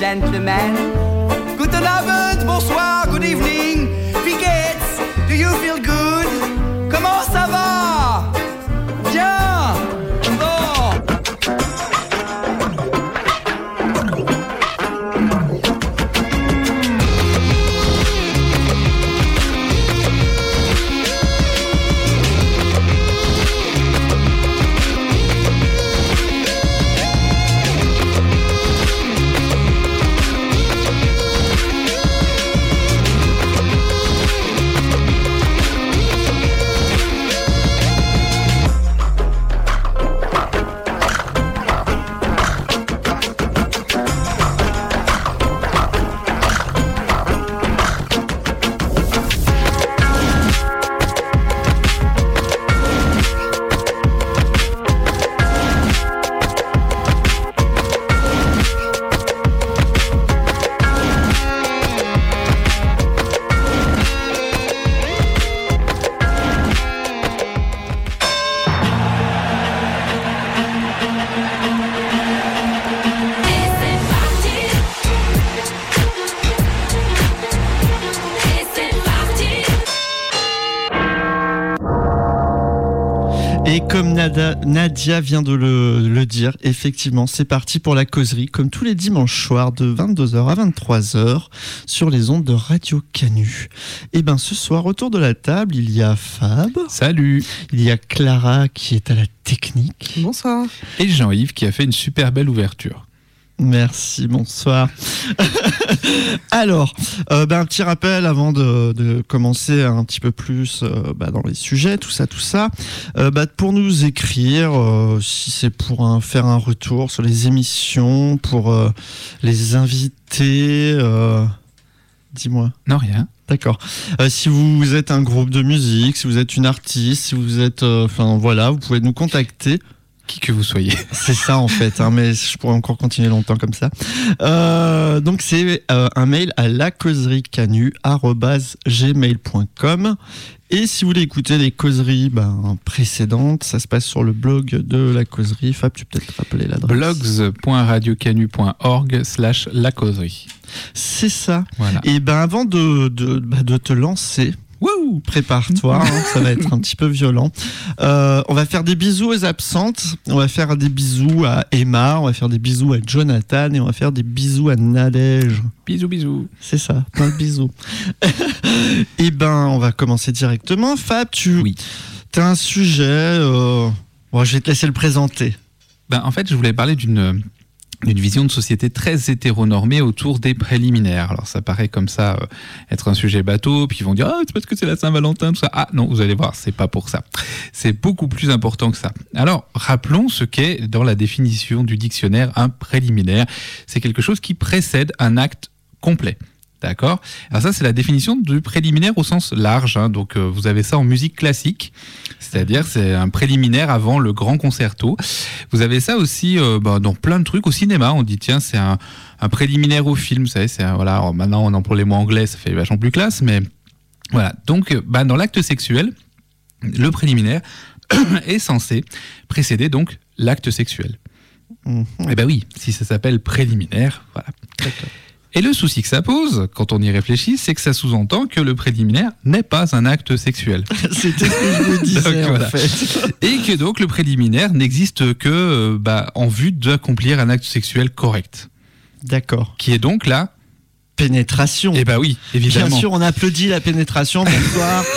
gentlemen. Guten Abend, bonsoir, good evening. Wie geht's? Do you feel good? Comment ça va? Bien. Bon. Et comme Nadia vient de le dire, effectivement, c'est parti pour la causerie, comme tous les dimanches soirs de 22h à 23h sur les ondes de Radio Canu. Et bien ce soir, autour de la table, il y a Fab. Salut. Il y a Clara qui est à la technique. Bonsoir. Et Jean-Yves qui a fait une super belle ouverture. Merci, bonsoir. Alors, un petit rappel avant de commencer un petit peu plus dans les sujets, tout ça. Pour nous écrire, si c'est pour faire un retour sur les émissions, pour les invités, dis-moi. Non, rien. D'accord. Si vous êtes un groupe de musique, si vous êtes une artiste, si vous êtes... vous pouvez nous contacter. Qui que vous soyez. C'est ça en fait, mais je pourrais encore continuer longtemps comme ça. Donc c'est un mail à lacauserie@gmail.com. Et si vous voulez écouter les causeries précédentes, ça se passe sur le blog de la causerie. Fab, tu peux peut-être rappeler l'adresse. blogs.radiocanu.org/lacauserie. C'est ça. Voilà. Et avant de te lancer... Wouh, prépare-toi, ça va être un petit peu violent. On va faire des bisous aux absentes, on va faire des bisous à Emma, on va faire des bisous à Jonathan et on va faire des bisous à Nadège. Bisous. C'est ça, plein de bisous. Et on va commencer directement. Fab, tu as un sujet, je vais te laisser le présenter. En fait, je voulais parler d'une vision de société très hétéronormée autour des préliminaires. Alors ça paraît comme ça être un sujet bateau, puis ils vont dire c'est parce que c'est la Saint-Valentin, tout ça. Ah non, vous allez voir, c'est pas pour ça. C'est beaucoup plus important que ça. Alors rappelons ce qu'est dans la définition du dictionnaire un préliminaire. C'est quelque chose qui précède un acte complet. D'accord ? Alors ça, c'est la définition du préliminaire au sens large. Donc, vous avez ça en musique classique, c'est-à-dire c'est un préliminaire avant le grand concerto. Vous avez ça aussi dans plein de trucs. Au cinéma, on dit tiens, c'est un préliminaire au film. Vous savez, alors maintenant on emploie les mots anglais, ça fait vachement plus classe, mais voilà. Donc, dans l'acte sexuel, le préliminaire est censé précéder donc l'acte sexuel. Et oui, si ça s'appelle préliminaire, voilà. D'accord. Et le souci que ça pose, quand on y réfléchit, c'est que ça sous-entend que le préliminaire n'est pas un acte sexuel. C'était ce que je me disais, en fait. Et que donc le préliminaire n'existe que en vue d'accomplir un acte sexuel correct. D'accord. Qui est donc la pénétration. Oui, évidemment. Bien sûr, on applaudit la pénétration, bonsoir.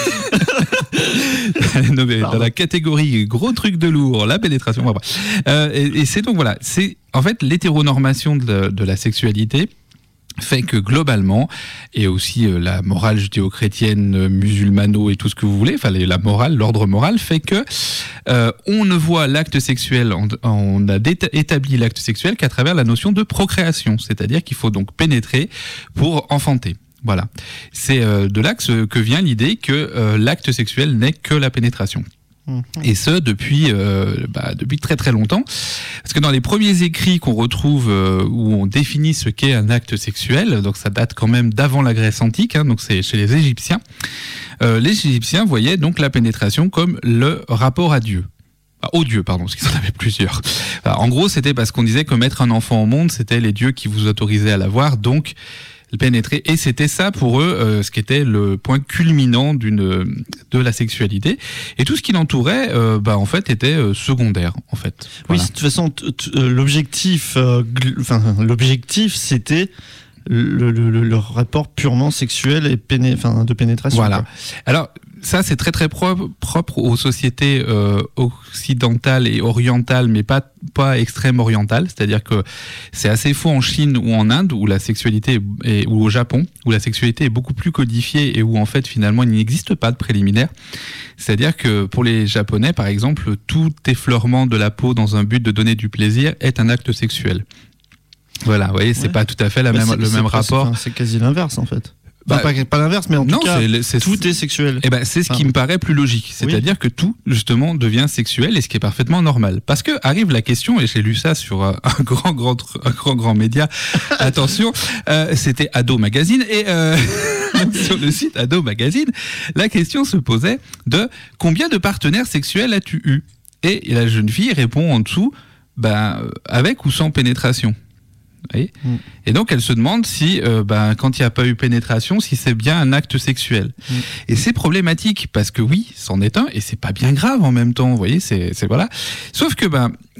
Non, mais dans la catégorie gros truc de lourd, la pénétration. Et c'est donc c'est en fait l'hétéronormation de la sexualité fait que globalement, et aussi la morale judéo-chrétienne, musulmano et tout ce que vous voulez, la morale, l'ordre moral fait que on ne voit l'acte sexuel, on a établi l'acte sexuel qu'à travers la notion de procréation, c'est-à-dire qu'il faut donc pénétrer pour enfanter. Voilà. C'est de là que vient l'idée que l'acte sexuel n'est que la pénétration. Et ce, depuis très très longtemps. Parce que dans les premiers écrits qu'on retrouve où on définit ce qu'est un acte sexuel, donc ça date quand même d'avant la Grèce antique, donc c'est chez les Égyptiens. Les Égyptiens voyaient donc la pénétration comme le rapport à Dieu. aux dieux, pardon, parce qu'ils en avaient plusieurs. Alors, en gros, c'était parce qu'on disait que mettre un enfant au monde, c'était les dieux qui vous autorisaient à l'avoir, donc le pénétrer. Et c'était ça pour eux, ce qui était le point culminant de la sexualité. Et tout ce qui l'entourait, en fait, était secondaire, en fait. Voilà. Oui, de toute façon, l'objectif, c'était le rapport purement sexuel et de pénétration. Voilà. Quoi. Alors, ça, c'est très très propre aux sociétés occidentales et orientales, mais pas extrême orientales. C'est-à-dire que c'est assez faux en Chine ou en Inde, où la sexualité ou au Japon, où la sexualité est beaucoup plus codifiée et où en fait finalement il n'existe pas de préliminaire. C'est-à-dire que pour les Japonais, par exemple, tout effleurement de la peau dans un but de donner du plaisir est un acte sexuel. Voilà, vous voyez, c'est pas tout à fait le même rapport. C'est quasi l'inverse en fait. Bah, pas l'inverse, mais en tout cas, tout est sexuel. Et c'est ce qui me paraît plus logique. C'est-à-dire que tout, justement, devient sexuel, et ce qui est parfaitement normal. Parce que arrive la question, et j'ai lu ça sur un grand média. Attention, c'était Ado Magazine, et sur le site Ado Magazine, la question se posait de combien de partenaires sexuels as-tu eu? Et la jeune fille répond en dessous, avec ou sans pénétration. Et donc elle se demande si quand il n'y a pas eu pénétration, si c'est bien un acte sexuel. Et c'est problématique parce que oui, c'en est un, et c'est pas bien grave en même temps, vous voyez, c'est voilà. Sauf que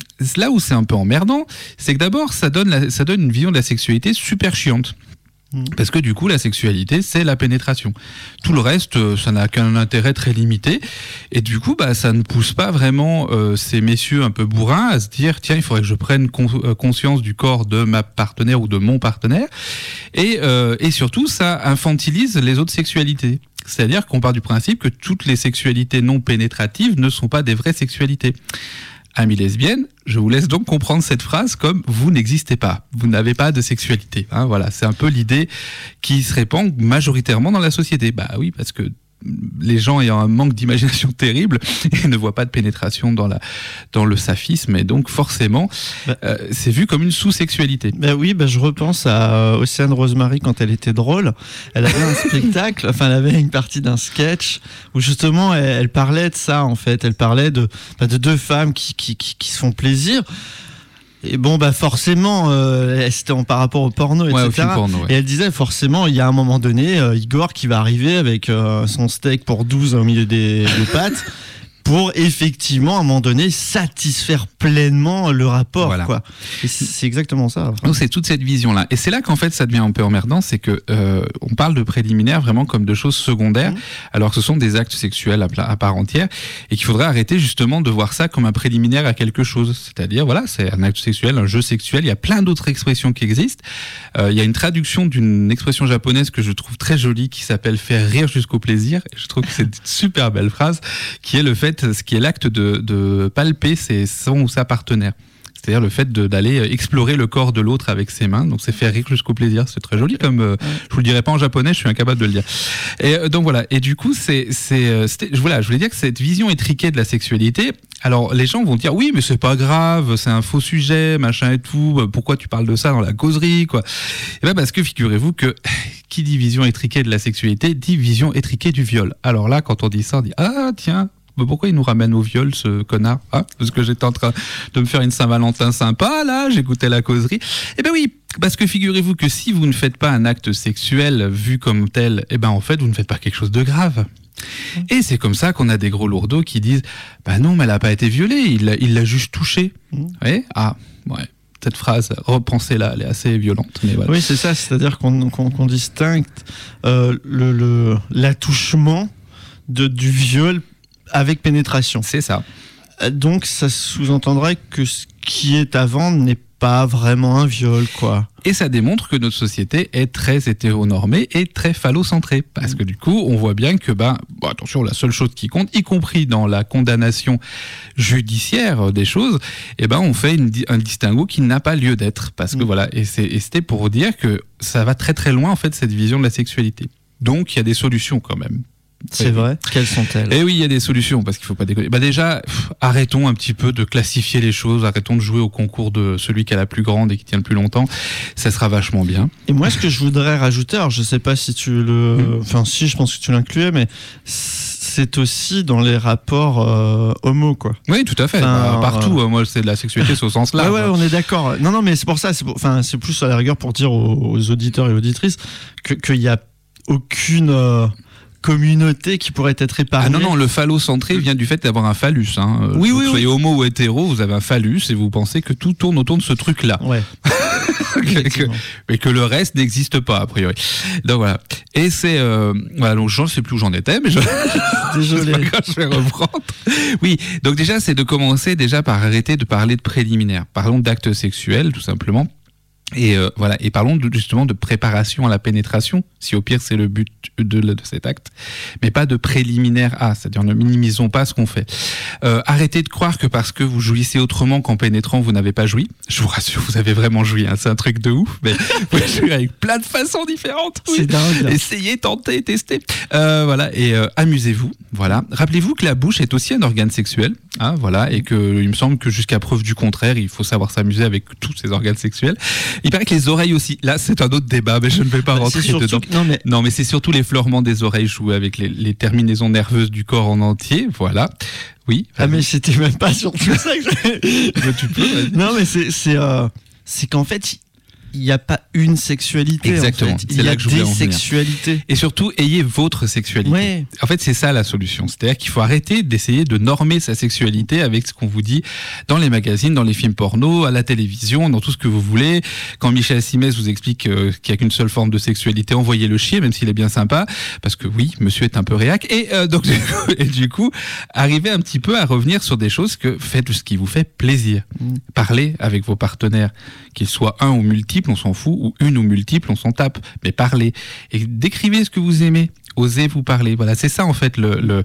là où c'est un peu emmerdant, c'est que d'abord ça donne une vision de la sexualité super chiante. Parce que du coup, la sexualité, c'est la pénétration. Tout le reste, ça n'a qu'un intérêt très limité. Et du coup, ça ne pousse pas vraiment ces messieurs un peu bourrins à se dire, tiens, il faudrait que je prenne conscience du corps de ma partenaire ou de mon partenaire. Et surtout, ça infantilise les autres sexualités. C'est-à-dire qu'on part du principe que toutes les sexualités non pénétratives ne sont pas des vraies sexualités. Amis lesbiennes, je vous laisse donc comprendre cette phrase comme « vous n'existez pas, vous n'avez pas de sexualité ». Voilà, c'est un peu l'idée qui se répand majoritairement dans la société. Oui, parce que les gens ayant un manque d'imagination terrible et ne voient pas de pénétration dans le saphisme, et donc forcément c'est vu comme une sous-sexualité. Oui, je repense à Océane Rosemary quand elle était drôle. Elle avait un spectacle, elle avait une partie d'un sketch où justement elle parlait de ça en fait. Elle parlait de deux femmes qui se font plaisir. Et forcément, c'était par rapport au porno, etc. Au film porno, Et elle disait, forcément, il y a un moment donné, Igor qui va arriver avec son steak pour 12 au milieu des pattes, pour effectivement, à un moment donné, satisfaire pleinement le rapport. Voilà. Quoi. Et c'est exactement ça. Donc c'est toute cette vision-là. Et c'est là qu'en fait, ça devient un peu emmerdant, c'est que on parle de préliminaires vraiment comme de choses secondaires, alors que ce sont des actes sexuels à part entière, et qu'il faudrait arrêter justement de voir ça comme un préliminaire à quelque chose. C'est-à-dire, voilà, c'est un acte sexuel, un jeu sexuel, il y a plein d'autres expressions qui existent. Il y a une traduction d'une expression japonaise que je trouve très jolie, qui s'appelle « faire rire jusqu'au plaisir », et je trouve que c'est une super belle phrase, qui est le fait, ce qui est l'acte de palper son ou sa partenaire. C'est-à-dire le fait d'aller explorer le corps de l'autre avec ses mains. Donc c'est faire rire jusqu'au plaisir. C'est très joli comme... je vous le dirai pas en japonais, je suis incapable de le dire. Et donc voilà. Et du coup, je voulais dire que cette vision étriquée de la sexualité... Alors les gens vont dire oui, mais c'est pas grave, c'est un faux sujet, machin et tout. Pourquoi tu parles de ça dans la causerie, quoi? Et parce que figurez-vous que qui dit vision étriquée de la sexualité dit vision étriquée du viol. Alors là, quand on dit ça, on dit ah tiens. Pourquoi il nous ramène au viol, ce connard? Parce que j'étais en train de me faire une Saint-Valentin sympa, là, j'écoutais la causerie. Oui, parce que figurez-vous que si vous ne faites pas un acte sexuel vu comme tel, en fait, vous ne faites pas quelque chose de grave. Et c'est comme ça qu'on a des gros lourdeaux qui disent non, mais elle n'a pas été violée, il l'a juste touchée. Ouais. Cette phrase, repensez-la, elle est assez violente. Mais voilà. Oui, c'est ça, c'est-à-dire qu'on distingue l'attouchement du viol avec pénétration. C'est ça. Donc ça sous-entendrait que ce qui est avant n'est pas vraiment un viol, quoi. Et ça démontre que notre société est très hétéronormée et très phallocentrée. Parce que du coup, on voit bien que, attention, la seule chose qui compte, y compris dans la condamnation judiciaire des choses, on fait un distinguo qui n'a pas lieu d'être. Parce que voilà, et c'était pour dire que ça va très très loin, en fait, cette vision de la sexualité. Donc, il y a des solutions quand même. C'est vrai. Quelles sont-elles? Eh oui, il y a des solutions, parce qu'il faut pas déconner. Déjà, arrêtons un petit peu de classifier les choses, arrêtons de jouer au concours de celui qui a la plus grande et qui tient le plus longtemps. Ça sera vachement bien. Et moi, ce que je voudrais rajouter, alors je sais pas si tu si, je pense que tu l'incluais, mais c'est aussi dans les rapports homo, quoi. Oui, tout à fait. Partout, moi, c'est de la sexualité au sens là. Ouais, on est d'accord. Non, mais c'est pour ça. C'est plus à la rigueur pour dire aux auditeurs et auditrices qu'il n'y a aucune communauté qui pourrait être épargnée. Ah non, le phallocentré vient du fait d'avoir un phallus. Hein. Oui, que vous oui, soyez homo ou hétéro, vous avez un phallus et vous pensez que tout tourne autour de ce truc-là. Ouais. Et que le reste n'existe pas, a priori. Donc voilà. Et c'est... voilà, donc je ne sais plus où j'en étais, mais Désolé. Je vais reprendre. Oui, donc déjà, c'est de commencer déjà par arrêter de parler de préliminaires. Parlons d'actes sexuels, tout simplement. Et voilà, et parlons justement de préparation à la pénétration, si au pire c'est le but de cet acte, mais pas de préliminaire à, c'est-à-dire ne minimisons pas ce qu'on fait. Arrêtez de croire que parce que vous jouissez autrement qu'en pénétrant, vous n'avez pas joui. Je vous rassure, vous avez vraiment joui, hein, c'est un truc de ouf, mais vous pouvez jouir avec plein de façons différentes. Oui. C'est dingue. Essayez, tentez, testez. Voilà, et amusez-vous. Voilà. Rappelez-vous que la bouche est aussi un organe sexuel, hein, voilà, et que il me semble que jusqu'à preuve du contraire, il faut savoir s'amuser avec tous ces organes sexuels. Il paraît que les oreilles aussi. Là, c'est un autre débat, mais je ne vais pas rentrer dedans. Non, mais c'est surtout l'effleurement des oreilles joué avec les terminaisons nerveuses du corps en entier. Voilà. Oui. Ah, mais c'était même pas sur tout ça que tu peux. Vas-y. Non, mais c'est qu'en fait, il n'y a pas une sexualité. Exactement. En fait. Il y a des sexualités. Et surtout, ayez votre sexualité. Ouais. En fait, c'est ça la solution. C'est-à-dire qu'il faut arrêter d'essayer de normer sa sexualité avec ce qu'on vous dit dans les magazines, dans les films porno, à la télévision, dans tout ce que vous voulez. Quand Michel Simès vous explique qu'il n'y a qu'une seule forme de sexualité, envoyez-le chier, même s'il est bien sympa. Parce que oui, monsieur est un peu réac. Et donc, du coup, arrivez un petit peu à revenir sur des choses faites ce qui vous fait plaisir. Parlez avec vos partenaires, qu'ils soient un ou multiples, on s'en fout, ou une ou multiple, on s'en tape, mais parlez. Et décrivez ce que vous aimez, osez vous parler. Voilà, c'est ça en fait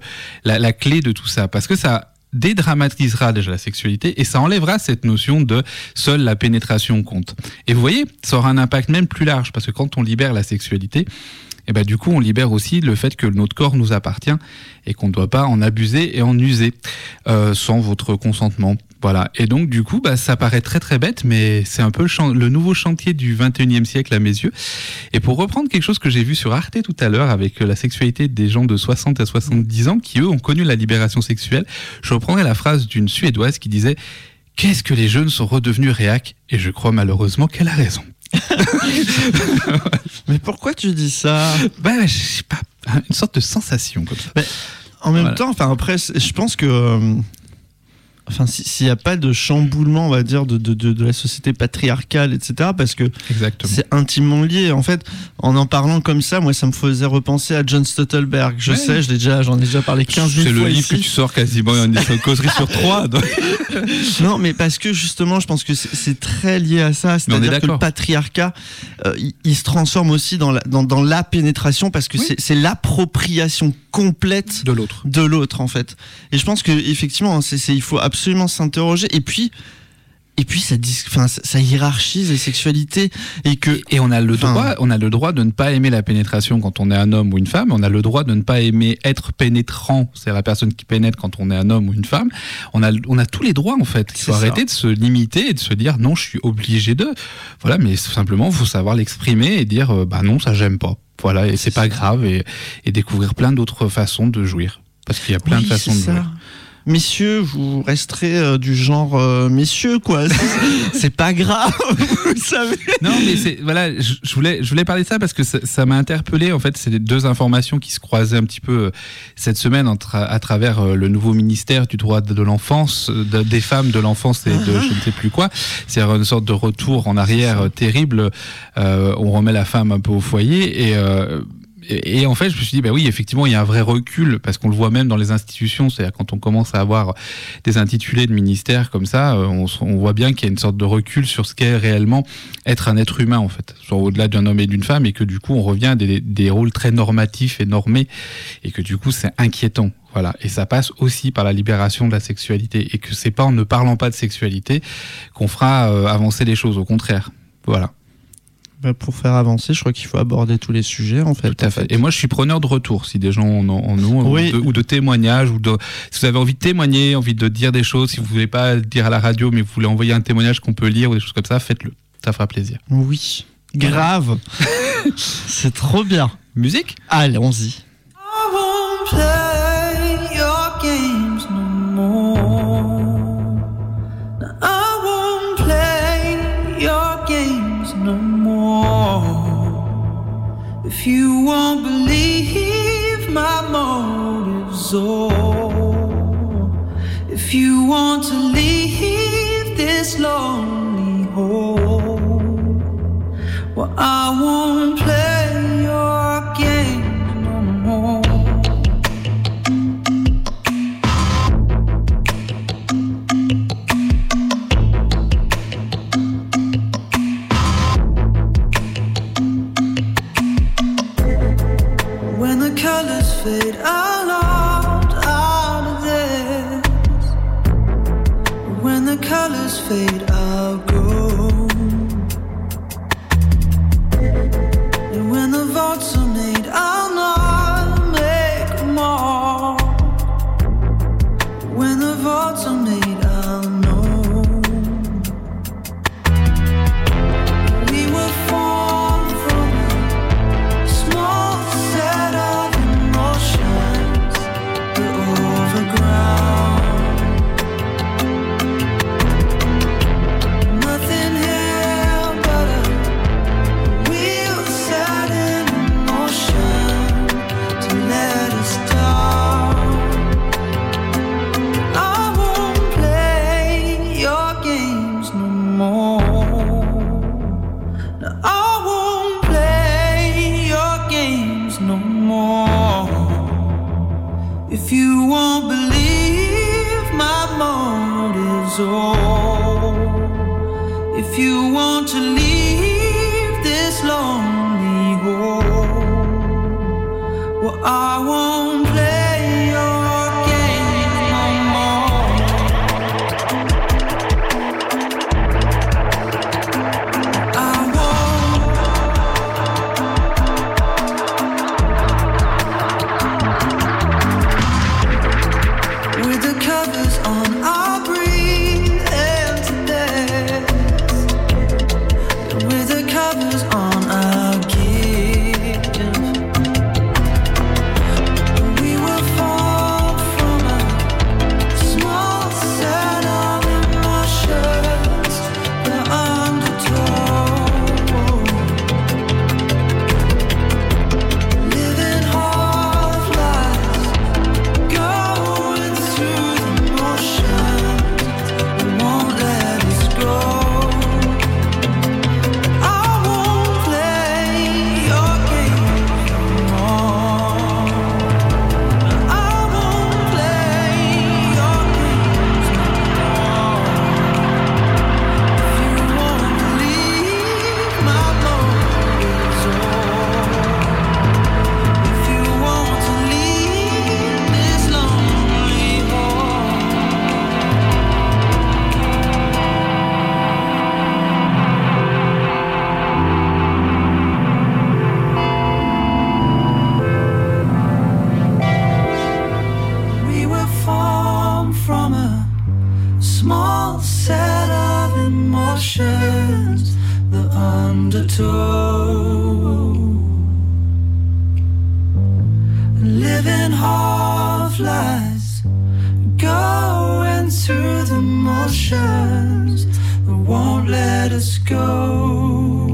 la clé de tout ça, parce que ça dédramatisera déjà la sexualité et ça enlèvera cette notion de seule la pénétration compte. Et vous voyez, ça aura un impact même plus large, parce que quand on libère la sexualité, et ben du coup on libère aussi le fait que notre corps nous appartient et qu'on ne doit pas en abuser et en user sans votre consentement. Voilà. Et donc du coup ça paraît très très bête, mais c'est un peu le nouveau chantier du 21e siècle à mes yeux. Et pour reprendre quelque chose que j'ai vu sur Arte tout à l'heure avec la sexualité des gens de 60 à 70 ans qui eux ont connu la libération sexuelle, je reprendrai la phrase d'une Suédoise qui disait « Qu'est-ce que les jeunes sont redevenus réacs ?» Et je crois malheureusement qu'elle a raison. Mais pourquoi tu dis ça ? Je sais pas, une sorte de sensation comme ça. Mais en même temps, après, je pense que s'il n'y a pas de chamboulement, on va dire, de la société patriarcale, etc., parce que exactement. C'est intimement lié. En fait, en parlant comme ça, moi, ça me faisait repenser à John Stoltenberg. Je sais, j'en ai déjà parlé 15 000 fois. C'est le livre ici. que tu sors quasiment une causerie sur 3. Donc. Non, mais parce que justement, je pense que c'est très lié à ça. C'est-à-dire que le patriarcat, il se transforme aussi dans la pénétration, parce que c'est l'appropriation complète de l'autre, en fait. Et je pense que effectivement, il faut absolument s'interroger. Et puis ça hiérarchise les sexualités et on a le droit de ne pas aimer la pénétration quand on est un homme ou une femme. On a le droit de ne pas aimer être pénétrant, c'est la personne qui pénètre quand on est un homme ou une femme. On a tous les droits en fait. Il faut arrêter de se limiter et de se dire non, je suis obligé de. Voilà, mais simplement faut savoir l'exprimer et dire non, ça j'aime pas. Voilà, et c'est pas grave et découvrir plein d'autres façons de jouir, parce qu'il y a plein de façons de jouir. Messieurs, vous resterez du genre messieurs, quoi. C'est pas grave, vous savez. Non, mais je voulais parler de ça parce que ça m'a interpellé. En fait, c'est les deux informations qui se croisaient un petit peu cette semaine à travers le nouveau ministère du droit de l'enfance, des femmes, de l'enfance et de je ne sais plus quoi. C'est une sorte de retour en arrière terrible. On remet la femme un peu au foyer et en fait, je me suis dit, oui, effectivement, il y a un vrai recul, parce qu'on le voit même dans les institutions, c'est-à-dire quand on commence à avoir des intitulés de ministères comme ça, on voit bien qu'il y a une sorte de recul sur ce qu'est réellement être un être humain, en fait, soit au-delà d'un homme et d'une femme, et que du coup, on revient à des rôles très normatifs et normés, et que du coup, c'est inquiétant. Voilà. Et ça passe aussi par la libération de la sexualité, et que c'est pas en ne parlant pas de sexualité qu'on fera avancer les choses, au contraire. Voilà. Pour faire avancer, je crois qu'il faut aborder tous les sujets, en fait. Tout à fait. Et moi, je suis preneur de retour, si des gens en ont, ou de témoignages, si vous avez envie de témoigner, envie de dire des choses, si vous voulez pas le dire à la radio, mais vous voulez envoyer un témoignage qu'on peut lire ou des choses comme ça, faites-le. Ça fera plaisir. Oui. Grave. C'est trop bien. Musique ? Allez, allons-y. I won't play If you won't believe my motives, if you want to leave this lonely hole, well, I won't play your game no more. When the colors fade out of this, when the colors fade, I'll go. And when the votes are made, I'll not make them all. When the votes are made, I'll know. We were formed from a small set of emotions that overground. Nothing here but a wheel set in motion to let us down. I won't play your games no more. No, I won't play your games no more. If you won't believe my motives, if you want to leave this lonely hole, well, I won't play your games no more. I won't. With the covers on, I'll breathe into death. With the covers on, I'll give. We were formed from a small set of emotions that undertow. Living half lives, going through the motions, we won't let us go. I won't play your games no more. I won't play your games no more. If you won't believe my motives, if you want to leave this lonely hole. We were formed from a small set of emotions that undertow. Living half lives, going through the motions that won't let us go.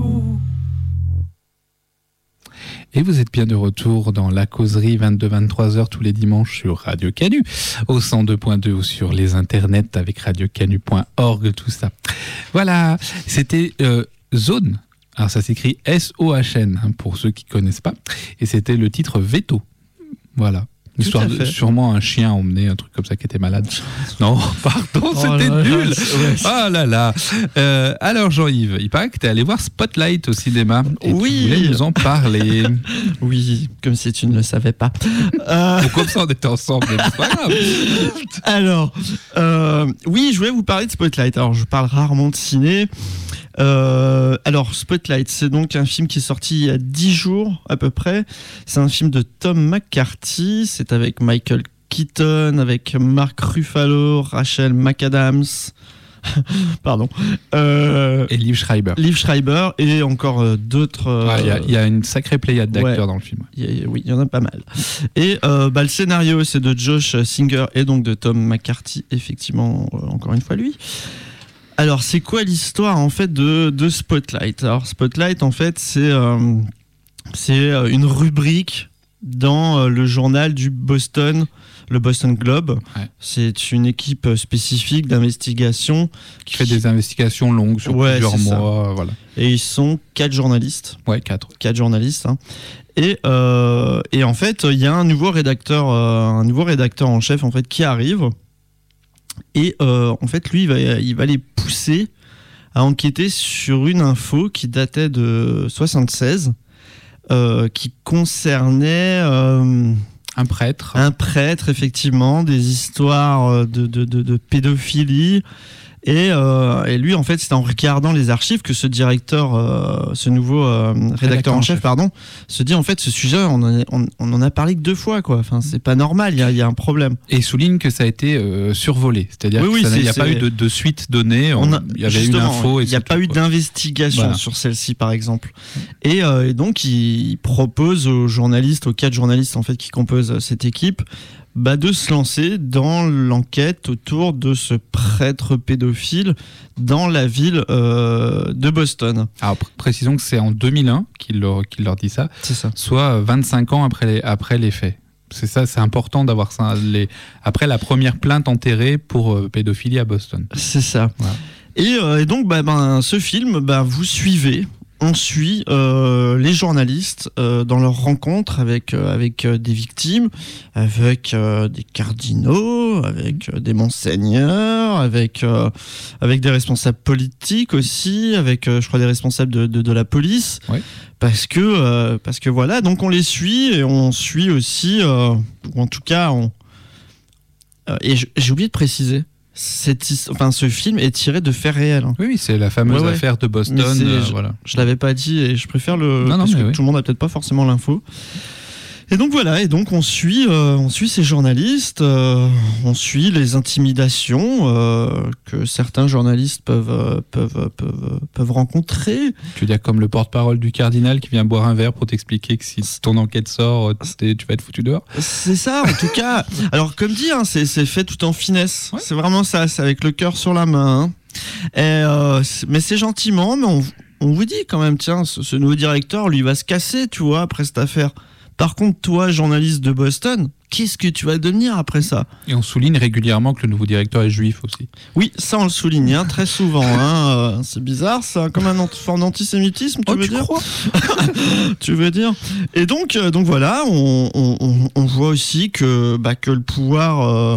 Et vous êtes bien de retour dans La Causerie, 22-23h tous les dimanches sur Radio Canu, au 102.2 ou sur les internets avec radiocanu.org, tout ça. Voilà, c'était Zone. Alors ça s'écrit S-O-H-N, hein, pour ceux qui ne connaissent pas. Et c'était le titre Veto. Voilà. Histoire de sûrement un chien emmené, un truc comme ça qui était malade. Non, pardon, c'était nul. Ouais. Ah là là. Alors Jean-Yves, il paraît que t'es allé voir Spotlight au cinéma. Et oui. Tu voulais nous en parler. Oui, comme si tu ne le savais pas. Ou comme ça on était ensemble, mais c'est pas grave. Alors, oui, je voulais vous parler de Spotlight. Alors, je parle rarement de ciné. Alors, Spotlight, c'est donc un film qui est sorti il y a 10 jours à peu près. C'est un film de Tom McCarthy. C'est avec Michael Keaton, avec Mark Ruffalo, Rachel McAdams. Pardon. Et Liv Schreiber. Liv Schreiber et encore d'autres. Il y a une sacrée pléiade d'acteurs dans le film. Oui, il y en a pas mal. Et le scénario, c'est de Josh Singer et donc de Tom McCarthy, effectivement, encore une fois lui. Alors, c'est quoi l'histoire en fait de Spotlight ? Alors, Spotlight, en fait, c'est C'est une rubrique dans le journal du Boston, le Boston Globe. Ouais. C'est une équipe spécifique d'investigation Qui fait des investigations longues sur Ouais, plusieurs c'est ça. mois. Voilà. et ils sont 4 journalistes. Ouais, 4. 4 journalistes. Hein. Et en fait, il y a un nouveau rédacteur en chef en fait qui arrive. Et en fait, lui, il va les pousser à enquêter sur une info qui datait de 76, qui concernait Un prêtre. un prêtre, effectivement, des histoires de pédophilie. Et lui, en fait, c'est en regardant les archives que ce directeur, ce nouveau rédacteur en chef, se dit en fait, ce sujet, on en a parlé que 2 fois, quoi. Enfin, c'est pas normal, il y a un problème. Et il souligne que ça a été survolé. C'est-à-dire Oui, qu'il n'y a c'est- pas eu de suite donnée. Il y avait une justement, info. Et il n'y a c'est pas tout, eu quoi. d'investigation Voilà. sur celle-ci, par exemple. Et donc, il propose aux 4 journalistes en fait qui composent cette équipe, de se lancer dans l'enquête autour de ce prêtre pédophile dans la ville de Boston. Alors, précisons que c'est en 2001 qu'il leur dit ça, C'est ça. soit 25 ans après les faits. C'est ça, c'est important d'avoir ça. Après la première plainte enterrée pour pédophilie à Boston. C'est ça. Voilà. Et donc, ce film, vous suivez. On suit les journalistes dans leur rencontre avec des victimes, avec des cardinaux, avec des monseigneurs, avec des responsables politiques aussi, avec je crois des responsables de la police. Oui. Parce que voilà, donc on les suit et on suit aussi, ou en tout cas, et j'ai oublié de préciser. Ce film est tiré de faits réels. Hein. Oui, c'est la fameuse Ouais. affaire de Boston. Mais voilà. Je l'avais pas dit et je préfère Non, parce mais que oui. tout le monde a peut-être pas forcément l'info. Et donc voilà, on suit ces journalistes, on suit les intimidations que certains journalistes peuvent rencontrer. Tu veux dire comme le porte-parole du cardinal qui vient boire un verre pour t'expliquer que si ton enquête sort, tu vas être foutu dehors. C'est ça, en tout cas. Alors comme dit, hein, c'est fait tout en finesse. Ouais. C'est vraiment ça, c'est avec le cœur sur la main. Hein. Mais c'est gentiment, mais on vous dit quand même, tiens, ce nouveau directeur, lui, va se casser, tu vois, après cette affaire. Par contre, toi, journaliste de Boston, qu'est-ce que tu vas devenir après ça ? Et on souligne régulièrement que le nouveau directeur est juif aussi. Oui, ça on le souligne hein, très souvent. Hein, c'est bizarre, ça, comme un forme d'antisémitisme, tu veux dire ? Tu veux dire ? Et donc voilà, on voit aussi que le pouvoir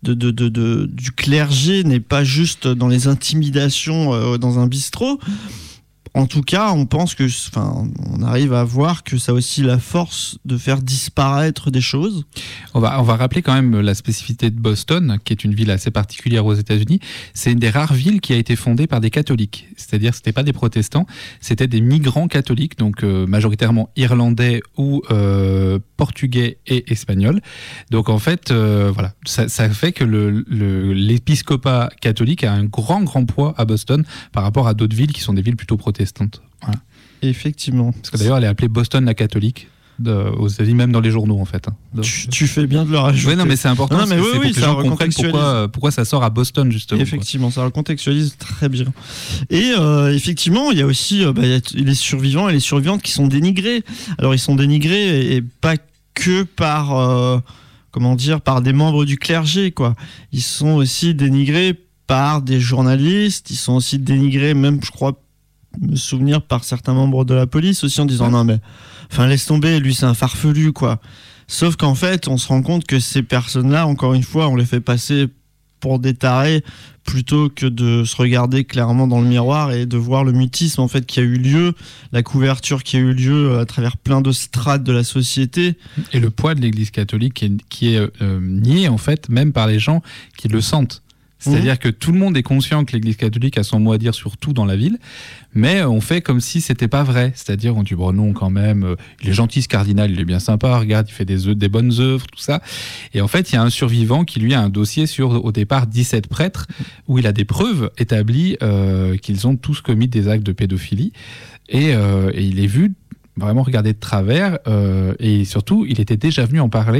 du clergé n'est pas juste dans les intimidations dans un bistrot. En tout cas, on pense on arrive à voir que ça a aussi la force de faire disparaître des choses. On va rappeler quand même la spécificité de Boston, qui est une ville assez particulière aux États-Unis. C'est une des rares villes qui a été fondée par des catholiques. C'est-à-dire, c'était pas des protestants, c'était des migrants catholiques, donc majoritairement irlandais ou portugais et espagnols. Donc en fait, voilà, ça fait que l'épiscopat catholique a un grand poids à Boston par rapport à d'autres villes qui sont des villes plutôt protestantes. Voilà. Effectivement. Parce que d'ailleurs, elle est appelée Boston la catholique. Aux États-Unis, même dans les journaux en fait. Donc, tu fais bien de le rajouter. oui, non, mais c'est important. Non, mais parce que oui, c'est pour que ça les gens comprennent recontextualise. pourquoi ça sort à Boston justement. Effectivement, ça recontextualise très bien. Et effectivement, il y a aussi il y a les survivants et les survivantes qui sont dénigrés. Alors ils sont dénigrés et pas que par par des membres du clergé, quoi. Ils sont aussi dénigrés par des journalistes. Ils sont aussi dénigrés, même je crois me souvenir, par certains membres de la police aussi en disant non mais laisse tomber, lui c'est un farfelu, quoi. Sauf qu'en fait on se rend compte que ces personnes-là, encore une fois, on les fait passer pour des tarés plutôt que de se regarder clairement dans le miroir et de voir le mutisme en fait qui a eu lieu, la couverture qui a eu lieu à travers plein de strates de la société. Et le poids de l'Église catholique qui est nié en fait même par les gens qui le sentent. C'est-à-dire que tout le monde est conscient que l'Église catholique a son mot à dire sur tout dans la ville, mais on fait comme si c'était pas vrai. C'est-à-dire on dit bon non quand même, il est gentil ce cardinal, il est bien sympa, regarde, il fait des bonnes œuvres, tout ça. Et en fait, il y a un survivant qui lui a un dossier sur au départ 17 prêtres où il a des preuves établies qu'ils ont tous commis des actes de pédophilie et il est vu vraiment regarder de travers et surtout il était déjà venu en parler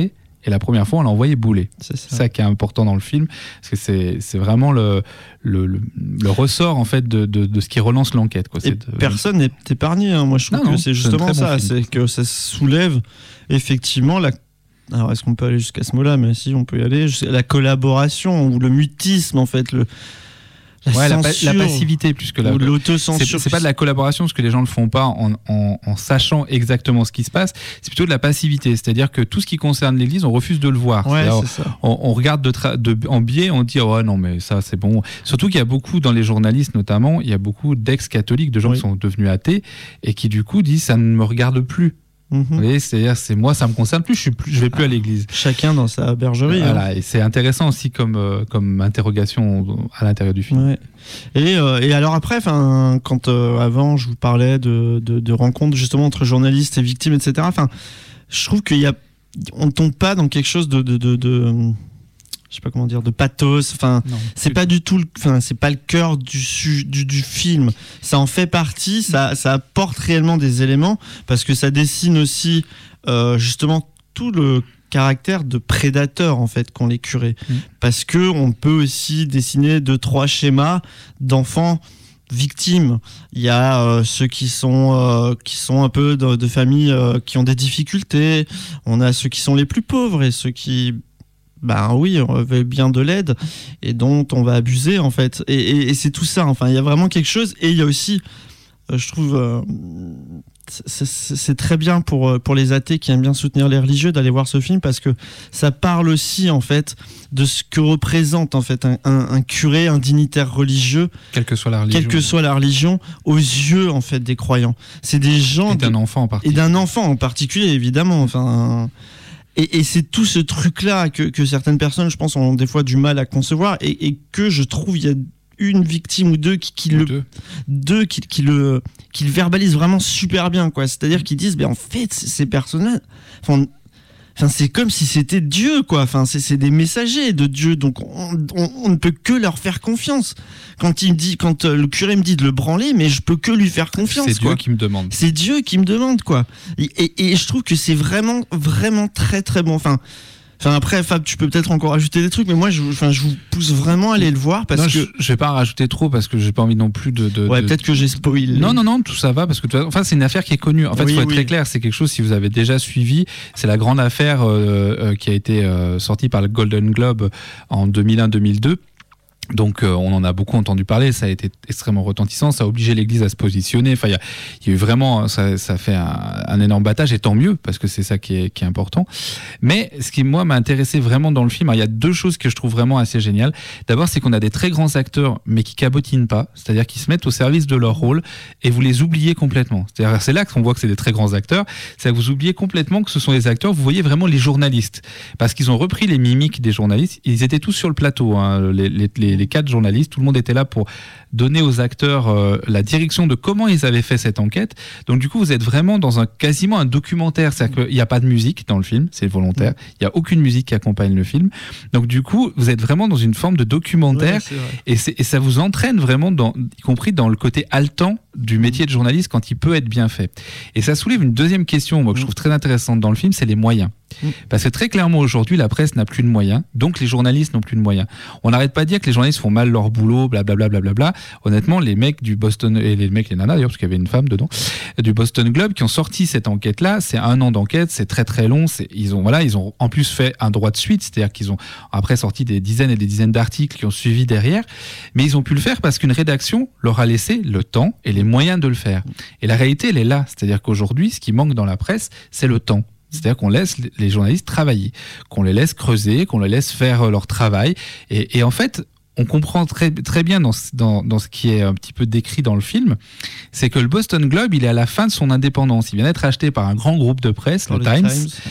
et la première fois on l'a envoyé bouler. C'est C'est ça qui est important dans le film, parce que c'est vraiment le ressort en fait de ce qui relance l'enquête, quoi. Et personne n'est épargné, hein. Moi je trouve que c'est justement un très bon ça, film. c'est que ça soulève effectivement alors est-ce qu'on peut aller jusqu'à ce mot-là? Mais si, on peut y aller, la collaboration ou le mutisme en fait, la censure, passivité plus que ou l'autocensure. c'est pas de la collaboration parce que les gens le font pas en sachant exactement ce qui se passe, c'est plutôt de la passivité, c'est-à-dire que tout ce qui concerne l'église on refuse de le voir. Ouais, c'est ça. On regarde en biais, on dit oh non mais ça c'est bon, surtout qu'il y a beaucoup dans les journalistes notamment, il y a beaucoup d'ex-catholiques, de gens qui sont devenus athées et qui du coup disent ça ne me regarde plus. Vous voyez, c'est-à-dire c'est moi ça me concerne plus, je vais plus à l'église. Chacun dans sa bergerie. Voilà, hein. et c'est intéressant aussi comme interrogation à l'intérieur du film. Ouais. Et alors après, quand avant je vous parlais de rencontres justement entre journalistes et victimes, etc. Je trouve on tombe pas dans quelque chose de je sais pas comment dire, de pathos. C'est pas du tout, c'est pas le cœur du film. Ça en fait partie, ça apporte réellement des éléments parce que ça dessine aussi justement tout le caractère de prédateur en fait qu'ont les curés. Parce que on peut aussi dessiner 2-3 schémas d'enfants victimes. Il y a ceux qui sont un peu de familles qui ont des difficultés. On a ceux qui sont les plus pauvres et ceux qui on veut bien de l'aide et dont on va abuser en fait. Et c'est tout ça. Enfin, il y a vraiment quelque chose. Et il y a aussi, je trouve, c'est très bien pour les athées qui aiment bien soutenir les religieux d'aller voir ce film parce que ça parle aussi en fait de ce que représente en fait un curé, un dignitaire religieux, quelle que soit la religion, aux yeux en fait des croyants. C'est des gens et d'un enfant en particulier, évidemment. Enfin. Et c'est tout ce truc-là que certaines personnes, je pense, ont des fois du mal à concevoir et que je trouve il y a une victime ou deux qui le verbalisent vraiment super bien, quoi. C'est-à-dire qu'ils disent, en fait, ces personnes-là, c'est comme si c'était Dieu, quoi. C'est des messagers de Dieu, donc on ne peut que leur faire confiance. Quand le curé me dit de le branler, mais je peux que lui faire confiance. C'est Dieu qui me demande. C'est Dieu qui me demande, quoi. Et je trouve que c'est vraiment, vraiment très, très bon. Après, Fab, tu peux peut-être encore ajouter des trucs, mais moi, je vous pousse vraiment à aller le voir parce que je vais pas en rajouter trop parce que j'ai pas envie non plus peut-être que j'ai spoilé. Non, tout ça va parce que c'est une affaire qui est connue. En fait, il faut être très clair, c'est quelque chose si vous avez déjà suivi, c'est la grande affaire qui a été sortie par le Golden Globe en 2001-2002. Donc on en a beaucoup entendu parler, ça a été extrêmement retentissant, ça a obligé l'Église à se positionner. Enfin, il y a eu vraiment, ça fait un énorme battage, et tant mieux parce que c'est ça qui est important. Mais ce qui moi m'a intéressé vraiment dans le film, il y a deux choses que je trouve vraiment assez géniales. D'abord, c'est qu'on a des très grands acteurs, mais qui cabotinent pas, c'est-à-dire qu'ils se mettent au service de leur rôle et vous les oubliez complètement. C'est-à-dire, c'est là qu'on voit que c'est des très grands acteurs, c'est que vous oubliez complètement que ce sont des acteurs. Vous voyez vraiment les journalistes parce qu'ils ont repris les mimiques des journalistes. Ils étaient tous sur le plateau, hein, les 4 journalistes, tout le monde était là pour donner aux acteurs la direction de comment ils avaient fait cette enquête. Donc du coup, vous êtes vraiment dans quasiment un documentaire, c'est-à-dire qu'il n'y a pas de musique dans le film, c'est volontaire, il n'y a aucune musique qui accompagne le film. Donc du coup, vous êtes vraiment dans une forme de documentaire, et ça vous entraîne vraiment, y compris dans le côté haletant du métier de journaliste quand il peut être bien fait. Et ça soulève une deuxième question, moi, que je trouve très intéressante dans le film, c'est les moyens. Parce que très clairement aujourd'hui la presse n'a plus de moyens, donc les journalistes n'ont plus de moyens. On n'arrête pas de dire que les journalistes font mal leur boulot, blablabla, blablabla. Honnêtement, les mecs du Boston, et les nanas d'ailleurs, parce qu'il y avait une femme dedans, du Boston Globe qui ont sorti cette enquête-là, c'est 1 an d'enquête, c'est très très long. Ils ont en plus fait un droit de suite, c'est-à-dire qu'ils ont après sorti des dizaines et des dizaines d'articles qui ont suivi derrière, mais ils ont pu le faire parce qu'une rédaction leur a laissé le temps et les moyens de le faire. Et la réalité, elle est là, c'est-à-dire qu'aujourd'hui, ce qui manque dans la presse, c'est le temps. C'est-à-dire qu'on laisse les journalistes travailler, qu'on les laisse creuser, qu'on les laisse faire leur travail. Et en fait, on comprend très, très bien dans ce qui est un petit peu décrit dans le film, c'est que le Boston Globe, il est à la fin de son indépendance. Il vient d'être acheté par un grand groupe de presse, le Times.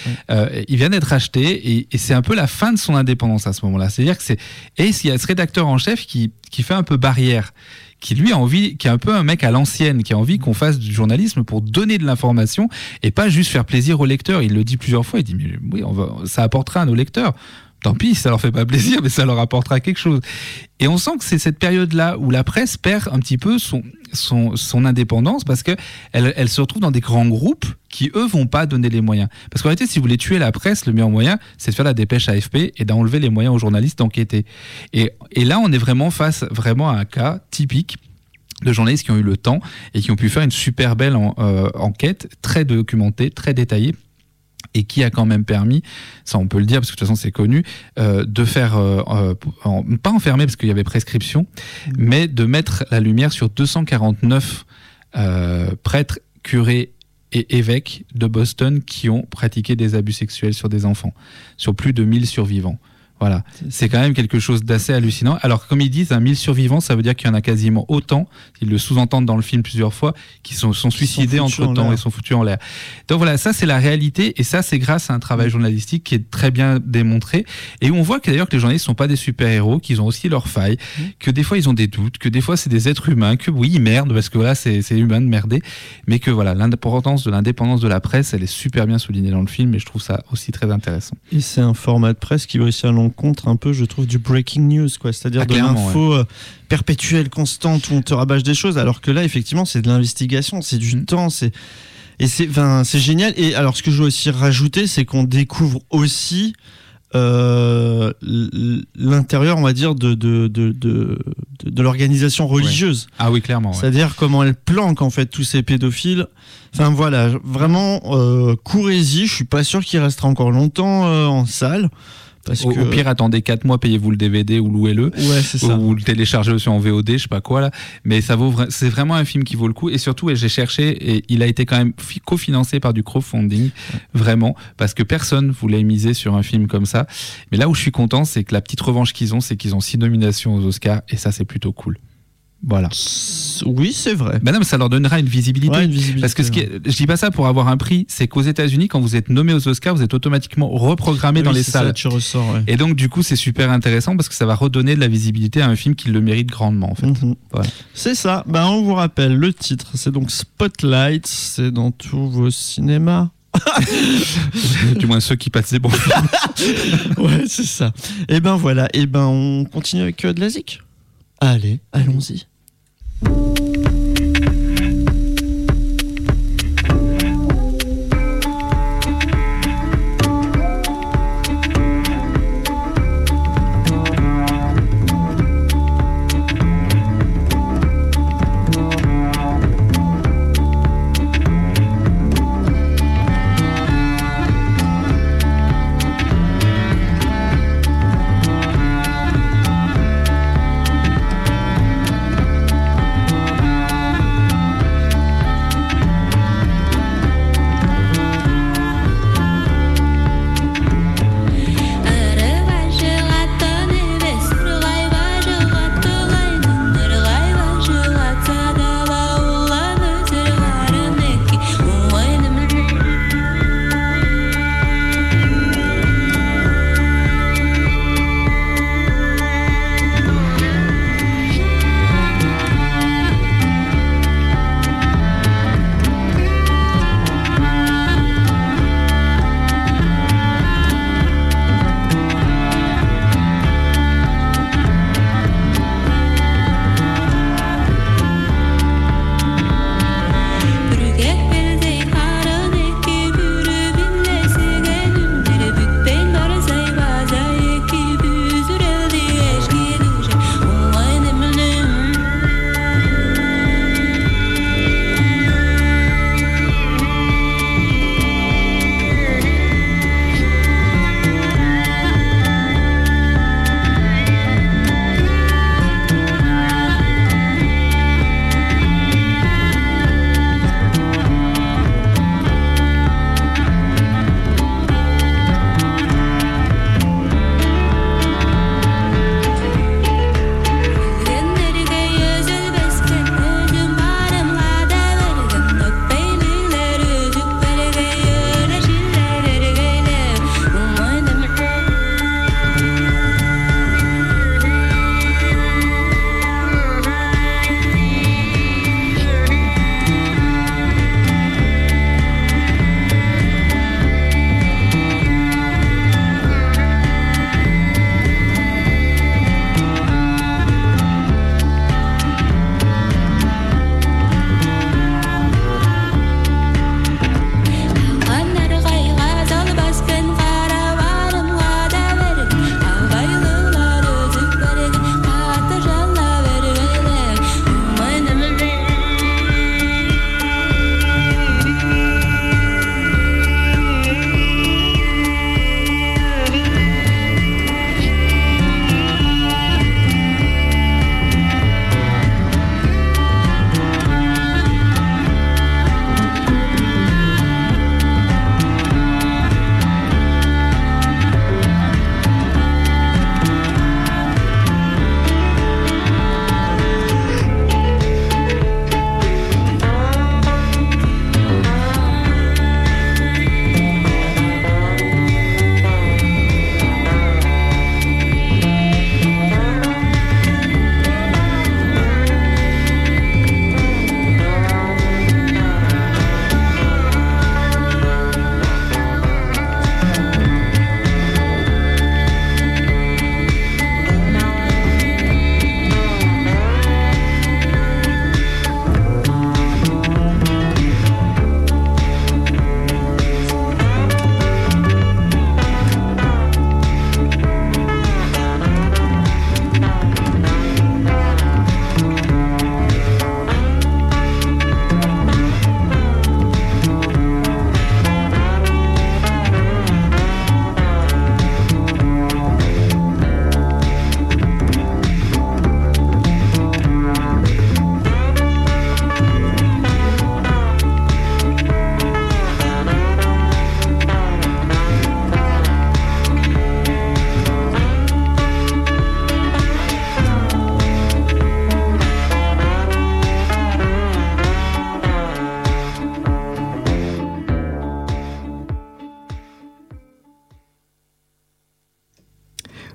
Il vient d'être acheté et c'est un peu la fin de son indépendance à ce moment-là. C'est-à-dire que il y a ce rédacteur en chef qui fait un peu barrière, qui lui a envie, qui est un peu un mec à l'ancienne, qui a envie qu'on fasse du journalisme pour donner de l'information et pas juste faire plaisir aux lecteurs. Il le dit plusieurs fois, il dit mais oui, ça apportera à nos lecteurs. Tant pis, ça leur fait pas plaisir, mais ça leur apportera quelque chose. Et on sent que c'est cette période-là où la presse perd un petit peu son indépendance parce que elle se retrouve dans des grands groupes qui eux vont pas donner les moyens. Parce qu'en réalité, si vous voulez tuer la presse, le meilleur moyen, c'est de faire la dépêche AFP et d'enlever les moyens aux journalistes d'enquêter. Et là, on est vraiment face à un cas typique de journalistes qui ont eu le temps et qui ont pu faire une super belle enquête, très documentée, très détaillée, et qui a quand même permis, ça on peut le dire parce que de toute façon c'est connu, de faire, pas enfermer parce qu'il y avait prescription, mais de mettre la lumière sur 249 prêtres, curés et évêques de Boston qui ont pratiqué des abus sexuels sur des enfants, sur plus de 1000 survivants. Voilà, c'est quand même quelque chose d'assez hallucinant. Alors, comme ils disent, 1000 survivants, ça veut dire qu'il y en a quasiment autant, ils le sous-entendent dans le film plusieurs fois, qui sont suicidés entre-temps et sont foutus en l'air. Donc voilà, ça c'est la réalité, et ça c'est grâce à un travail journalistique qui est très bien démontré, et on voit que d'ailleurs que les journalistes ne sont pas des super-héros, qu'ils ont aussi leurs failles, que des fois ils ont des doutes, que des fois c'est des êtres humains, que oui, ils merdent, parce que voilà, c'est humain de merder, mais que voilà, l'importance de l'indépendance de la presse, elle est super bien soulignée dans le film, et je trouve ça aussi très intéressant. Et c'est un format de presse qui réussit à l'encontre un peu, je trouve, du breaking news, quoi. C'est-à-dire de l'info perpétuelle, constante, où on te rabâche des choses, alors que là, effectivement, c'est de l'investigation, c'est du temps, c'est génial. Et alors, ce que je veux aussi rajouter, c'est qu'on découvre aussi l'intérieur, on va dire, de l'organisation religieuse. Ah oui, clairement. C'est-à-dire comment elle planque, en fait, tous ces pédophiles. Enfin, voilà, vraiment, courez-y. Je suis pas sûr qu'il restera encore longtemps en salle. Parce au pire, attendez 4 mois, payez-vous le DVD ou louez-le. Ouais, c'est ça. Ou le téléchargez aussi en VOD, je sais pas quoi là. Mais c'est vraiment un film qui vaut le coup. Et surtout, j'ai cherché, et il a été quand même cofinancé par du crowdfunding, vraiment, parce que personne voulait miser sur un film comme ça. Mais là où je suis content, c'est que la petite revanche qu'ils ont, c'est qu'ils ont 6 nominations aux Oscars, et ça, c'est plutôt cool. Voilà. Oui, c'est vrai. Ben non, mais ça leur donnera une visibilité. Ouais, une visibilité. Parce que je dis pas ça pour avoir un prix, c'est qu'aux États-Unis, quand vous êtes nommé aux Oscars, vous êtes automatiquement reprogrammé dans les salles. Ça, tu ressors, ouais. Et donc, du coup, c'est super intéressant parce que ça va redonner de la visibilité à un film qui le mérite grandement, en fait. Voilà. C'est ça. Ben, on vous rappelle le titre. C'est donc Spotlight. C'est dans tous vos cinémas. Du moins ceux qui passent des bons films. Ouais, c'est ça. Et ben voilà. Et ben, on continue avec de la zik. Allez, allons-y.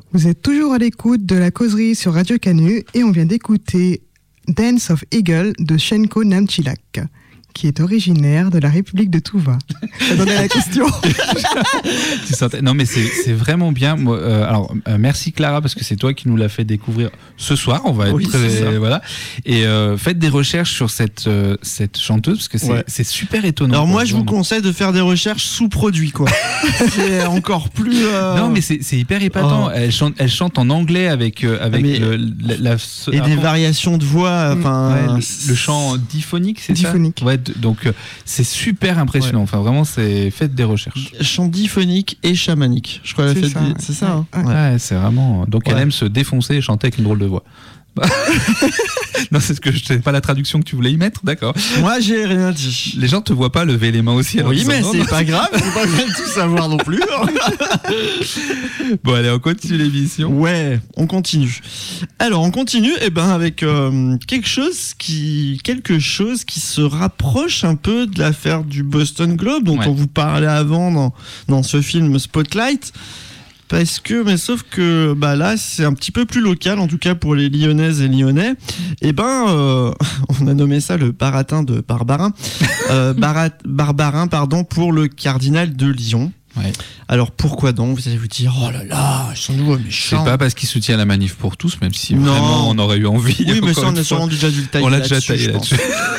Vous êtes toujours à l'écoute de la causerie sur Radio Canu et on vient d'écouter Dance of Eagle de Shenko Namchilak, qui est originaire de la République de Touva. Ça donnait la question. Non, mais c'est vraiment bien. Moi, merci Clara, parce que c'est toi qui nous l'as fait découvrir ce soir. On va être voilà. Et faites des recherches sur cette chanteuse, parce que c'est super étonnant. Alors moi, je vous conseille de faire des recherches sous produit, quoi. C'est encore plus. Non, mais c'est hyper épatant. Elle chante en anglais avec et des variations de voix. Enfin, le chant diphonique, c'est diphonique. Ça. Ouais. Donc c'est super impressionnant. Enfin vraiment, faites des recherches. Chant diphonique et chamanique. Je crois qu'elle a fait c'est ça. Ouais, c'est vraiment. Donc elle aime se défoncer et chanter avec une drôle de voix. Non, c'est pas la traduction que tu voulais y mettre, d'accord. Moi, j'ai rien dit. Les gens te voient pas lever les mains aussi. Oui, mais c'est pas grave, faut pas bien tout savoir non plus. Bon, allez, on continue l'émission. Ouais, on continue. Alors, on continue, avec quelque chose qui se rapproche un peu de l'affaire du Boston Globe, dont on vous parlait avant dans ce film Spotlight. Mais sauf que là c'est un petit peu plus local, en tout cas pour les Lyonnaises et Lyonnais. On a nommé ça le baratin de Barbarin, Barbarin pour le cardinal de Lyon. Ouais. Alors pourquoi donc, vous allez vous dire, oh là là, ils sont nouveaux méchants. C'est pas parce qu'ils soutiennent la manif pour tous, même si vraiment on aurait eu envie. Oui, mais ça on a sûrement déjà dû le tailler. On l'a déjà taillé là-dessus.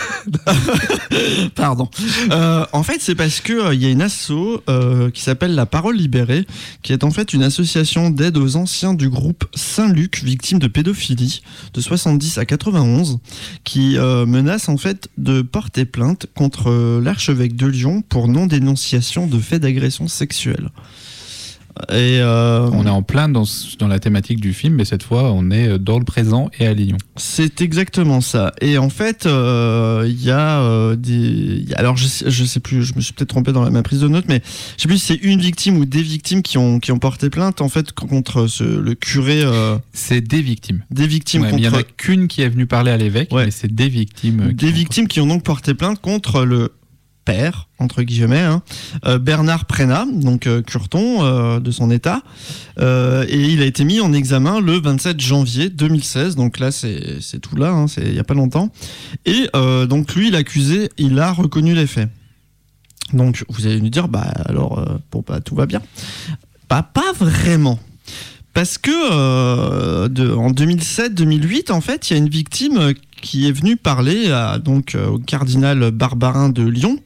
Pardon. En fait, c'est parce que il y a une asso qui s'appelle La Parole Libérée, qui est en fait une association d'aide aux anciens du groupe Saint-Luc, victimes de pédophilie, de 70 à 91, qui menace en fait de porter plainte contre l'archevêque de Lyon pour non-dénonciation de faits d'agression sexuelle. Et on est en plein dans la thématique du film, mais cette fois on est dans le présent et à Lyon. C'est exactement ça. Et en fait, il y a alors je sais plus, je me suis peut-être trompé dans ma prise de notes, mais je sais plus si c'est une victime ou des victimes qui ont porté plainte en fait contre le curé. C'est des victimes. Des victimes. Il y en a qu'une qui est venue parler à l'évêque, mais c'est des victimes. Des victimes qui ont donc porté plainte contre le père, entre guillemets, Bernard Prénat, donc curton de son état, et il a été mis en examen le 27 janvier 2016, donc là c'est tout là, c'est il y a pas longtemps, et donc lui l'accusé, il a reconnu les faits. Donc vous allez nous dire, tout va bien. Pas vraiment. Parce que en 2007-2008, en fait, il y a une victime qui est venue parler au cardinal Barbarin de Lyon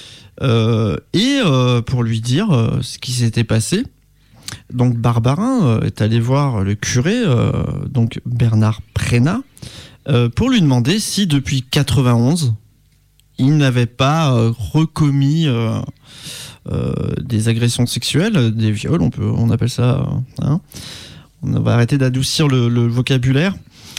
pour lui dire ce qui s'était passé. Donc Barbarin est allé voir le curé, donc Bernard Prénat, pour lui demander si depuis 91 il n'avait pas recommis des agressions sexuelles, des viols, on appelle ça. On va arrêter d'adoucir le vocabulaire.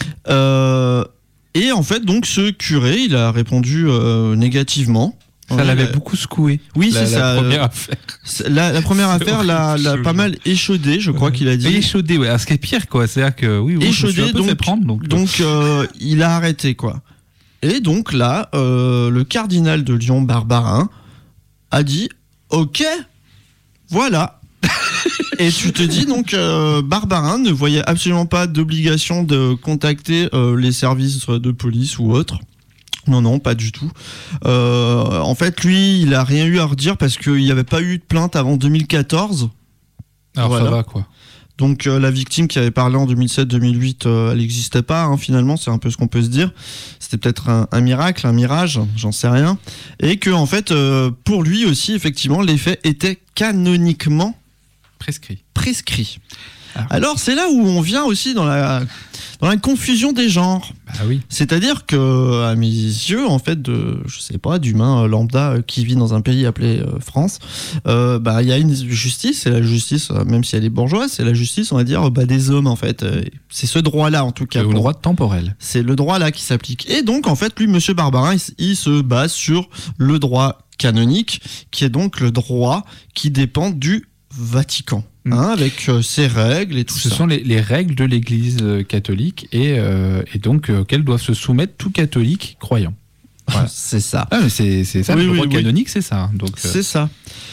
Et en fait, donc, ce curé, il a répondu négativement. Ça l'avait beaucoup secoué. Oui, c'est ça. La première affaire. La première affaire l'a pas mal échaudé, je crois qu'il a dit. Échaudé, ouais. Alors, ce qui est pire, quoi. C'est-à-dire que, échaudé, donc il a arrêté, quoi. Et donc là, le cardinal de Lyon, Barbarin, a dit ok, voilà. Et tu te dis donc Barbarin ne voyait absolument pas d'obligation de contacter les services de police ou autres. Non, pas du tout. En fait, lui, il a rien eu à redire parce qu'il n'y avait pas eu de plainte avant 2014. Alors voilà. Ça va, quoi. Donc la victime qui avait parlé en 2007-2008, elle n'existait pas, finalement, c'est un peu ce qu'on peut se dire. C'était peut-être un miracle, un mirage, j'en sais rien. Et que en fait, pour lui aussi, effectivement, les faits étaient canoniquement prescrits. Alors c'est là où on vient aussi dans la confusion des genres. Bah oui. C'est-à-dire que à mes yeux, en fait, d'humain lambda qui vit dans un pays appelé France, il y a une justice, c'est la justice, même si elle est bourgeoise, c'est la justice, on va dire, des hommes en fait. C'est ce droit-là en tout cas. Le droit temporel. C'est le droit là qui s'applique. Et donc en fait, lui, Monsieur Barbarin, il se base sur le droit canonique, qui est donc le droit qui dépend du Vatican. Avec ses règles et tout ça. Ce sont les règles de l'Église catholique et donc auxquelles doivent se soumettre tout catholique croyant. Voilà. C'est ça. Ah, mais c'est ça, le droit canonique, c'est ça. Donc, c'est ça.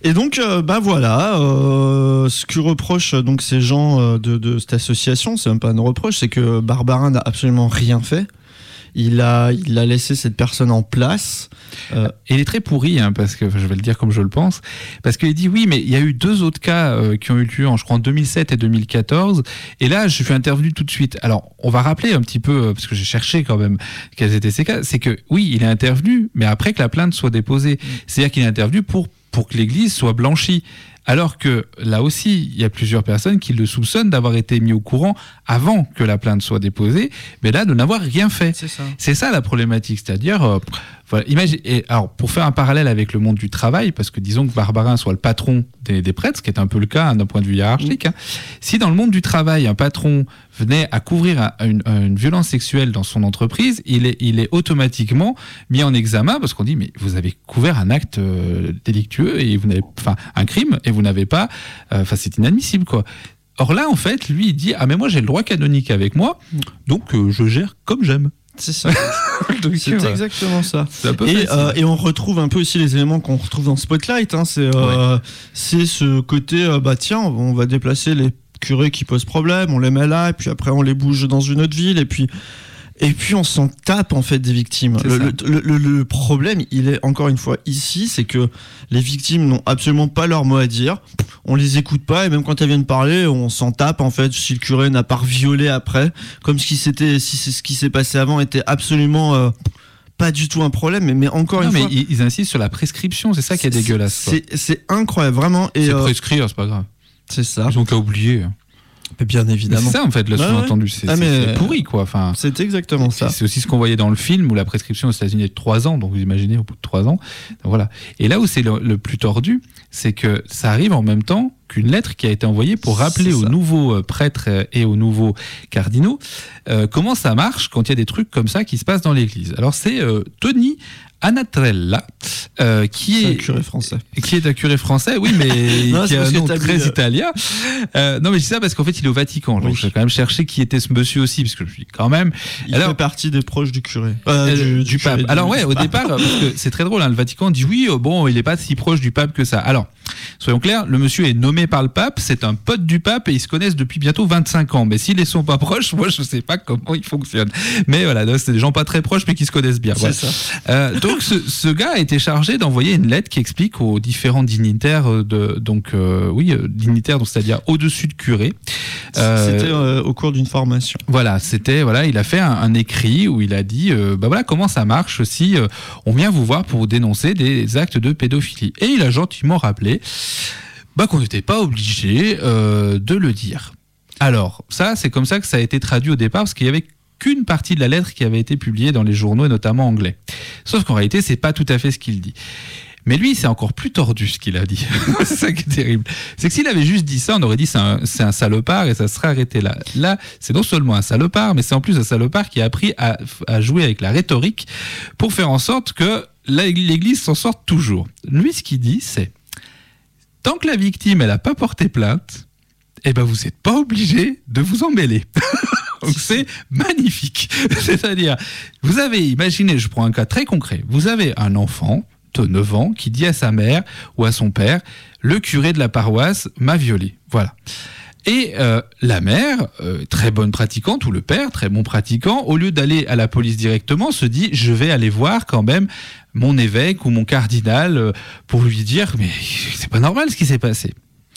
Et donc, voilà, ce que reprochent donc ces gens de cette association, c'est même pas un reproche, c'est que Barbarin n'a absolument rien fait. Il a laissé cette personne en place. Il est très pourri, hein, parce que je vais le dire comme je le pense, parce qu'il dit oui, mais il y a eu 2 autres cas qui ont eu lieu, je crois en 2007 et 2014, et là je suis intervenu tout de suite. Alors on va rappeler un petit peu, parce que j'ai cherché quand même quels étaient ces cas, c'est que oui, il est intervenu, mais après que la plainte soit déposée. C'est-à-dire qu'il est intervenu pour que l'église soit blanchie. Alors que là aussi, il y a plusieurs personnes qui le soupçonnent d'avoir été mis au courant avant que la plainte soit déposée, mais là de n'avoir rien fait. C'est ça la problématique, c'est-à-dire voilà, alors pour faire un parallèle avec le monde du travail, parce que disons que Barbarin soit le patron des prêtres, ce qui est un peu le cas d'un point de vue hiérarchique, si dans le monde du travail un patron venait à couvrir une violence sexuelle dans son entreprise, il est automatiquement mis en examen parce qu'on dit mais vous avez couvert un acte délictueux et vous n'avez, un crime et vous n'avez pas, c'est inadmissible quoi. Or là en fait lui il dit mais moi j'ai le droit canonique avec moi donc je gère comme j'aime. C'est ça. Donc, c'est exactement ça. C'est un peu et on retrouve un peu aussi les éléments qu'on retrouve dans Spotlight. C'est ce côté, tiens, on va déplacer les curés qui posent problème, on les met là, et puis après on les bouge dans une autre ville, et puis on s'en tape en fait des victimes. Le problème, il est encore une fois ici, c'est que les victimes n'ont absolument pas leur mot à dire. On les écoute pas et même quand elles viennent parler, on s'en tape en fait. Si le curé n'a pas violé après, comme si ce qui s'est passé avant était absolument pas du tout un problème. Mais encore une fois, ils insistent sur la prescription. C'est ça qui est dégueulasse. C'est incroyable vraiment. Et c'est prescrit, c'est pas grave. C'est ça. Ils ont qu'à oublier. Bien évidemment. C'est ça en fait le sous-entendu, c'est pourri quoi. C'est exactement ça. C'est aussi ce qu'on voyait dans le film où la prescription aux États-Unis est de 3 ans, donc vous imaginez au bout de 3 ans. Donc, voilà. Et là où c'est le plus tordu, c'est que ça arrive en même temps qu'une lettre qui a été envoyée pour rappeler aux nouveaux prêtres et aux nouveaux cardinaux comment ça marche quand il y a des trucs comme ça qui se passent dans l'église. Alors c'est Tony Anatrella, qui est un curé français. Qui est un curé français, oui, mais non, qui a un nom très italien. Non, mais je dis ça parce qu'en fait, il est au Vatican. Donc, j'ai quand même cherché qui était ce monsieur aussi, parce que je suis quand même. Il fait partie des proches du curé. Du pape. Alors, au départ, parce que c'est très drôle, le Vatican dit oui, il n'est pas si proche du pape que ça. Alors, soyons clairs, le monsieur est nommé par le pape, c'est un pote du pape et ils se connaissent depuis bientôt 25 ans. Mais s'ils ne sont pas proches, moi, je ne sais pas comment ils fonctionnent. Mais voilà, donc, c'est des gens pas très proches, mais qui se connaissent bien. C'est ça. Donc ce gars a été chargé d'envoyer une lettre qui explique aux différents dignitaires dignitaires, donc c'est-à-dire au-dessus de curé. C'était au cours d'une formation. Voilà, il a fait un écrit où il a dit comment ça marche si on vient vous voir pour vous dénoncer des actes de pédophilie. Et il a gentiment rappelé qu'on n'était pas obligé de le dire. Alors, ça, c'est comme ça que ça a été traduit au départ, parce qu'il y avait qu'une partie de la lettre qui avait été publiée dans les journaux, et notamment anglais. Sauf qu'en réalité, c'est pas tout à fait ce qu'il dit. Mais lui, c'est encore plus tordu ce qu'il a dit. C'est ça qui est terrible. C'est que s'il avait juste dit ça, on aurait dit c'est un salopard et ça serait arrêté là. Là, c'est non seulement un salopard, mais c'est en plus un salopard qui a appris à jouer avec la rhétorique pour faire en sorte que l'Église s'en sorte toujours. Lui, ce qu'il dit, c'est tant que la victime, elle a pas porté plainte, vous n'êtes pas obligé de vous en mêler. Donc c'est magnifique. C'est-à-dire, vous avez, imaginez, je prends un cas très concret, vous avez un enfant de 9 ans qui dit à sa mère ou à son père, le curé de la paroisse m'a violé. Voilà. Et la mère, très bonne pratiquante, ou le père, très bon pratiquant, au lieu d'aller à la police directement, se dit, je vais aller voir quand même mon évêque ou mon cardinal pour lui dire, mais c'est pas normal ce qui s'est passé.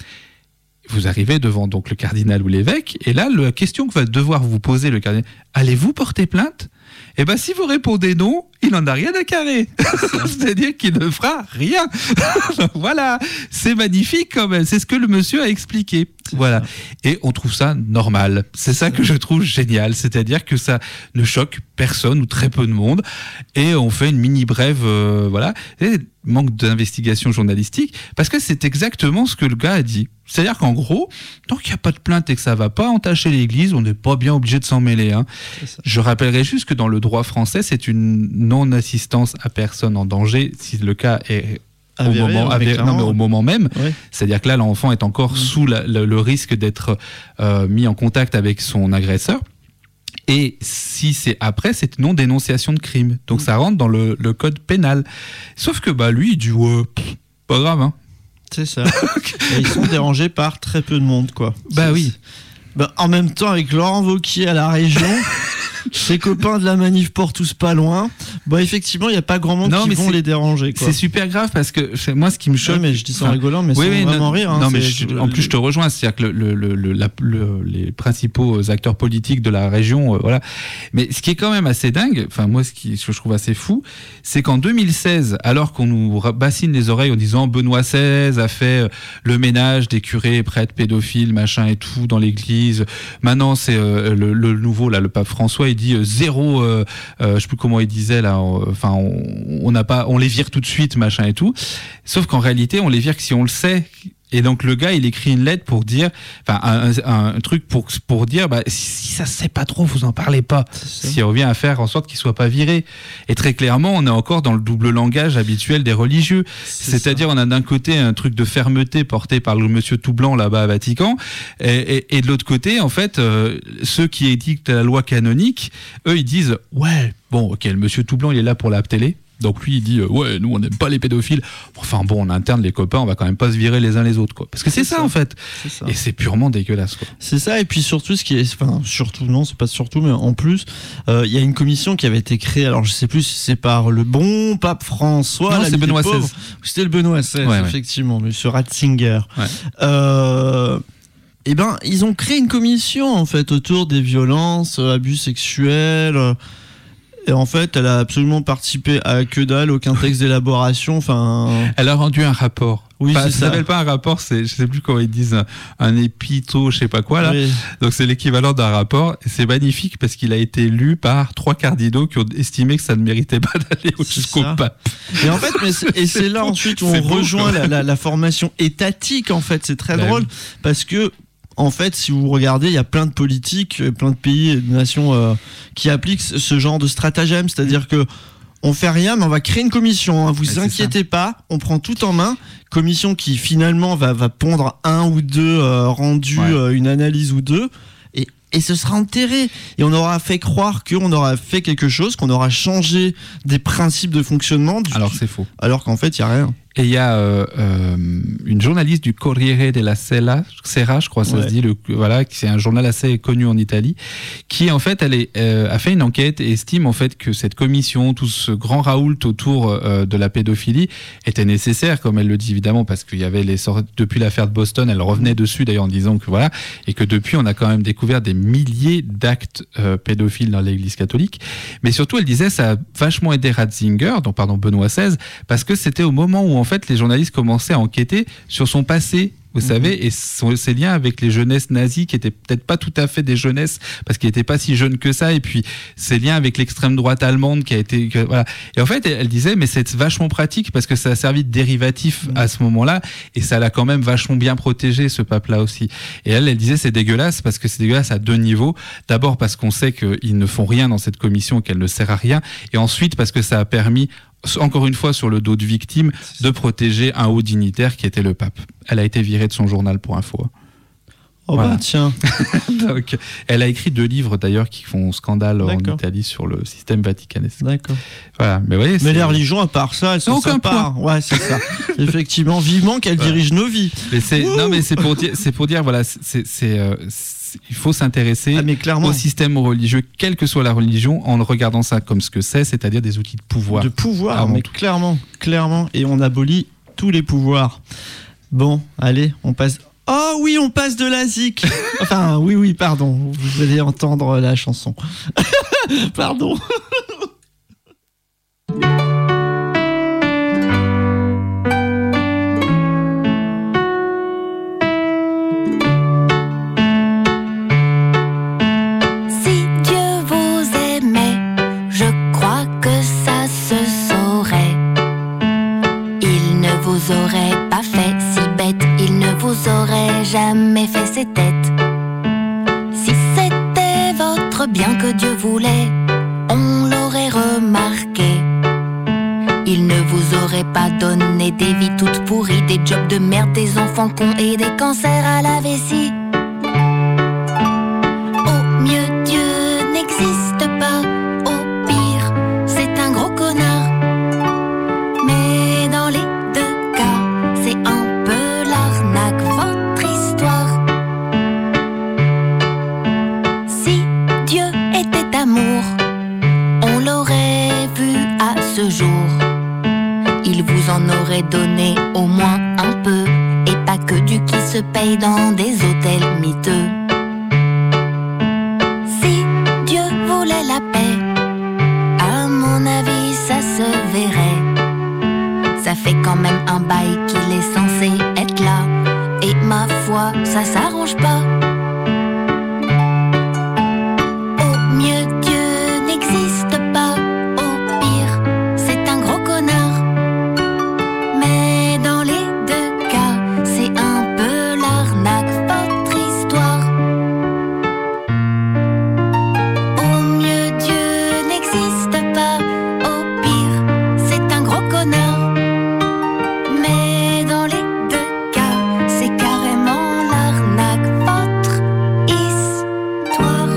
Vous arrivez devant donc le cardinal ou l'évêque, et là, la question que va devoir vous poser le cardinal, allez-vous porter plainte ? Si vous répondez non, il n'en a rien à carrer. C'est-à-dire qu'il ne fera rien. Voilà, c'est magnifique quand même. C'est ce que le monsieur a expliqué. Voilà. Et on trouve ça normal. C'est ça que je trouve génial. C'est-à-dire que ça ne choque personne ou très peu de monde. Et on fait une mini brève, voilà. Et manque d'investigation journalistique, parce que c'est exactement ce que le gars a dit. C'est-à-dire qu'en gros, tant qu'il n'y a pas de plainte et que ça ne va pas entacher l'église, on n'est pas bien obligé de s'en mêler. Hein. Je rappellerai juste que dans le droit français, c'est une non-assistance à personne en danger, si le cas est au moment même. Oui. C'est-à-dire que là, l'enfant est encore sous le risque d'être mis en contact avec son agresseur. Et si c'est après, c'est non-dénonciation de crime. Donc ça rentre dans le code pénal. Sauf que lui, il dit pas grave, hein. C'est ça. Et ils sont dérangés par très peu de monde, quoi. Bah oui. En même temps, avec Laurent Wauquiez à la région, ses copains de la manif pour tous pas loin, effectivement, il n'y a pas grand monde qui vont les déranger, quoi. C'est super grave parce que moi, ce qui me choque. Ouais, mais je dis ça en rigolant, mais sans vraiment rire. Non, mais en plus, je te rejoins. C'est-à-dire que les principaux acteurs politiques de la région, voilà. Mais ce qui est quand même assez dingue, enfin, moi, ce que je trouve assez fou, c'est qu'en 2016, alors qu'on nous bassine les oreilles en disant Benoît XVI a fait le ménage des curés, prêtres, pédophiles, machin et tout dans l'église. Maintenant, c'est le nouveau, là, le pape François, il dit zéro, je sais plus comment il disait là, enfin on les vire tout de suite, machin et tout. Sauf qu'en réalité, on les vire que si on le sait. Et donc le gars, il écrit une lettre pour dire, enfin un truc pour dire, si ça se sait pas trop, vous en parlez pas. S'il revient à faire en sorte qu'il soit pas viré. Et très clairement, on est encore dans le double langage habituel des religieux. C'est-à-dire, on a d'un côté un truc de fermeté porté par le monsieur tout blanc là-bas à Vatican, et de l'autre côté, en fait, ceux qui édictent la loi canonique, eux, ils disent, ouais, bon, ok, le monsieur tout blanc, il est là pour la télé. Donc lui il dit ouais, nous on n'aime pas les pédophiles. Enfin bon, en interne les copains, on va quand même pas se virer les uns les autres, quoi. Parce que c'est ça en fait. C'est ça. Et c'est purement dégueulasse, quoi. C'est ça. Et puis surtout, ce qui est, enfin surtout non, c'est pas surtout, mais en plus, il y a une commission qui avait été créée. Alors je sais plus si c'est par le bon pape François. Non, c'est Benoît XVI. C'était le Benoît XVI, effectivement, Monsieur Ratzinger. Ouais. Ils ont créé une commission en fait autour des violences, abus sexuels. Et en fait, elle a absolument participé à que dalle, aucun texte d'élaboration. Enfin, elle a rendu un rapport. Oui, ça ça s'appelle pas un rapport, je sais plus comment ils disent, un épito, je sais pas quoi là. Oui. Donc c'est l'équivalent d'un rapport. Et c'est magnifique parce qu'il a été lu par 3 cardinaux qui ont estimé que ça ne méritait pas d'aller jusqu'au pape. Et en fait, c'est là ensuite où on rejoint la formation étatique. En fait, c'est très drôle parce que. En fait, si vous regardez, il y a plein de politiques, plein de pays et de nations qui appliquent ce genre de stratagème. C'est-à-dire que on fait rien, mais on va créer une commission. Hein. Vous inquiétez pas, on prend tout en main. Commission qui finalement va pondre un ou deux rendus, une analyse ou deux. Et ce sera enterré. Et on aura fait croire qu'on aura fait quelque chose, qu'on aura changé des principes de fonctionnement. Alors que c'est faux. Alors qu'en fait, il n'y a rien. Et il y a une journaliste du Corriere della Sera, je crois, ça se dit, c'est un journal assez connu en Italie, qui en fait, a fait une enquête et estime en fait que cette commission, tout ce grand raoult autour de la pédophilie était nécessaire, comme elle le dit évidemment, parce qu'il y avait depuis l'affaire de Boston, elle revenait dessus d'ailleurs en disant que voilà, et que depuis on a quand même découvert des milliers d'actes pédophiles dans l'Église catholique. Mais surtout, elle disait ça a vachement aidé Ratzinger, donc Benoît XVI, parce que c'était au moment où en fait les journalistes commençaient à enquêter sur son passé, vous savez, et ses liens avec les jeunesses nazies qui étaient peut-être pas tout à fait des jeunesses parce qu'il était pas si jeune que ça, et puis ses liens avec l'extrême droite allemande qui a été voilà. Et en fait elle disait mais c'est vachement pratique parce que ça a servi de dérivatif à ce moment-là et ça l'a quand même vachement bien protégé, ce pape-là aussi. Et elle disait c'est dégueulasse parce que c'est dégueulasse à 2 niveaux. D'abord parce qu'on sait qu'ils ne font rien dans cette commission, qu'elle ne sert à rien, et ensuite parce que ça a permis, encore une fois sur le dos de victimes, de protéger un haut dignitaire qui était le pape. Elle a été virée de son journal pour info. Oh bah tiens. Donc, elle a écrit 2 livres d'ailleurs qui font scandale en Italie sur le système vaticanesque. D'accord. Voilà. Mais, voyez, les religions, à part ça, elles sont sympas. Ouais, c'est ça. Effectivement, vivement qu'elles dirigent nos vies. Mais c'est pour dire, voilà, il faut s'intéresser au système religieux, quelle que soit la religion, en regardant ça comme ce que c'est-à-dire des outils de pouvoir. De pouvoir, mais clairement. Et on abolit tous les pouvoirs. Bon, allez, on passe... Oh oui, on passe de la zik. Enfin, oui, pardon. Vous allez entendre la chanson. Pardon. Aurait pas fait si bête, il ne vous aurait jamais fait ses têtes. Si c'était votre bien que Dieu voulait, on l'aurait remarqué. Il ne vous aurait pas donné des vies toutes pourries, des jobs de merde, des enfants cons et des cancers à la vessie. Au mieux, Dieu n'existe pas, au pire, c'est un gros connard. Mais dans les c'est un peu pourrait donner au moins un peu, et pas que du qui se paye dans des hôtels miteux. Si Dieu voulait la paix, à mon avis ça se verrait. Ça fait quand même un bail qu'il est censé être là, et ma foi ça s'arrange pas. Au mieux Dieu n'existe pas, au pire c'est un gros connard. Mais dans les deux cas c'est un peu l'arnaque, votre histoire. Au mieux Dieu n'existe pas, au pire c'est un gros connard. Mais dans les deux cas c'est carrément l'arnaque, votre histoire.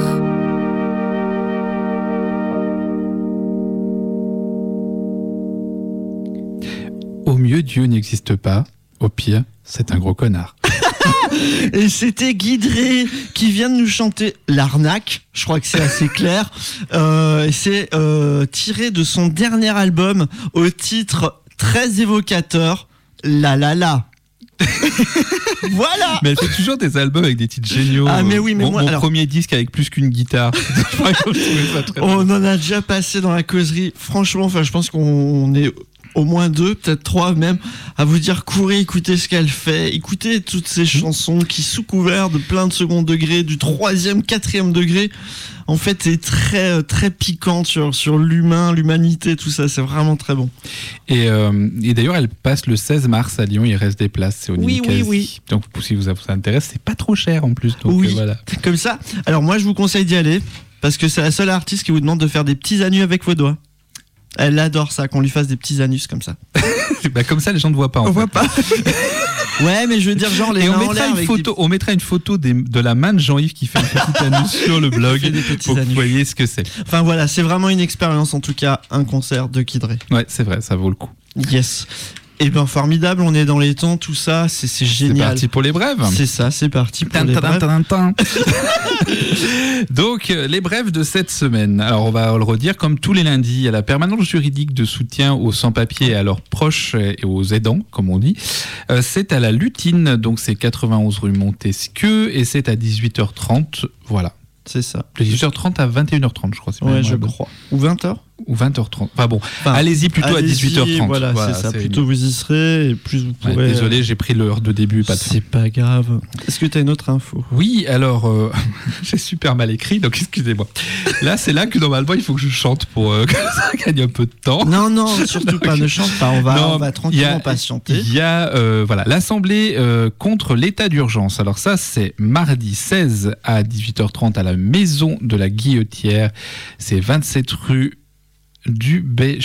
Au mieux, Dieu n'existe pas. Au pire, c'est un gros connard. Et c'était Guidré qui vient de nous chanter l'arnaque. Je crois que c'est assez clair. C'est tiré de son dernier album au titre très évocateur, La La La. Voilà. Mais elle fait toujours des albums avec des titres géniaux. Ah, mais oui, mais mon, moi, mon alors- premier disque avec plus qu'une guitare. Je trouvais ça très bien. On en a déjà passé dans la causerie. Franchement, enfin, je pense qu'on est au moins 2, peut-être 3 même, à vous dire courez, écoutez ce qu'elle fait, écoutez toutes ces chansons qui, sous couvert de plein de second degré, du 3e, 4e degré, en fait, est très, très piquante sur l'humain, l'humanité, tout ça. C'est vraiment très bon. Et d'ailleurs, elle passe le 16 mars à Lyon. Il reste des places. C'est au Oui, Ninkasi. oui. Donc, si vous ça intéresse, c'est pas trop cher en plus. Donc, Oui. voilà. Comme ça. Alors, moi, je vous conseille d'y aller parce que c'est la seule artiste qui vous demande de faire des petits anus avec vos doigts. Elle adore ça, qu'on lui fasse des petits anus comme ça. Bah, comme ça, les gens ne voient pas. En fait. pas. Ouais, mais je veux dire, genre les Et mains on en mettra l'air une avec photo. On mettra une photo de la main de Jean-Yves qui fait une petite anus sur le blog Fait des petits pour que anus. vous voyez ce que c'est. Enfin voilà, c'est vraiment une expérience, en tout cas, un concert de Kid Dre. Ouais, c'est vrai, ça vaut le coup. Yes. Et ben formidable, on est dans les temps, tout ça, c'est C'est génial. parti pour les brèves. C'est ça, c'est parti pour Tin, les tin, brèves. tin, tin, tin. Donc, les brèves de cette semaine. Alors, on va le redire, comme tous les lundis, il y a la permanence juridique de soutien aux sans-papiers et à leurs proches et aux aidants, comme on dit. C'est à la Lutine, donc c'est 91 rue Montesquieu, et c'est à 18h30. Voilà. C'est ça. De 18h30 à 21h30, je crois. si ma Ouais, mémoire je est bonne. crois. Ou 20h. Ou 20h30. Enfin bon, Enfin, allez-y plutôt à allez-y, 18h30. Voilà, c'est ça. c'est Plus tôt vous y serez, et plus vous Ouais, pourrez. désolé, j'ai pris l'heure de début, pas de fin. C'est pas grave. Est-ce que tu as une autre info? Oui, alors, j'ai super mal écrit, donc excusez-moi. Là, c'est là que normalement, il faut que je chante pour que ça gagne un peu de temps. Non, non, surtout pas, ne chante pas. On Non, va tranquillement patienter. Il y a voilà, l'Assemblée contre l'état d'urgence. Alors ça, c'est mardi 16 à 18h30 à la Maison de la Guillotière. C'est 27 rue du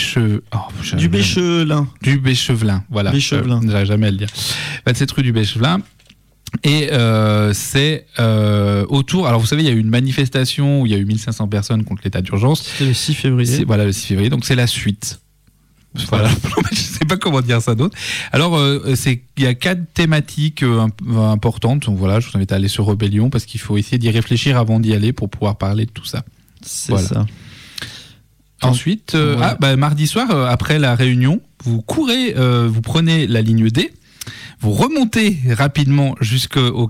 Du Béchevelin. Du Béchevelin, voilà. Béchevelin. J'arrive jamais à le dire. 27 rue du Béchevelin. Et c'est autour. Alors vous savez, il y a eu une manifestation où il y a eu 1500 personnes contre l'état d'urgence. C'était le 6 février. Voilà, le 6 février. Donc c'est la suite. Voilà. Je sais pas comment dire ça d'autre. Alors il y a 4 thématiques importantes. Donc voilà, je vous invite à aller sur Rebellion parce qu'il faut essayer d'y réfléchir avant d'y aller pour pouvoir parler de tout ça. C'est Voilà. ça. Ensuite, Ouais. mardi soir, après la réunion, vous courez, vous prenez la ligne D, vous remontez rapidement jusqu'au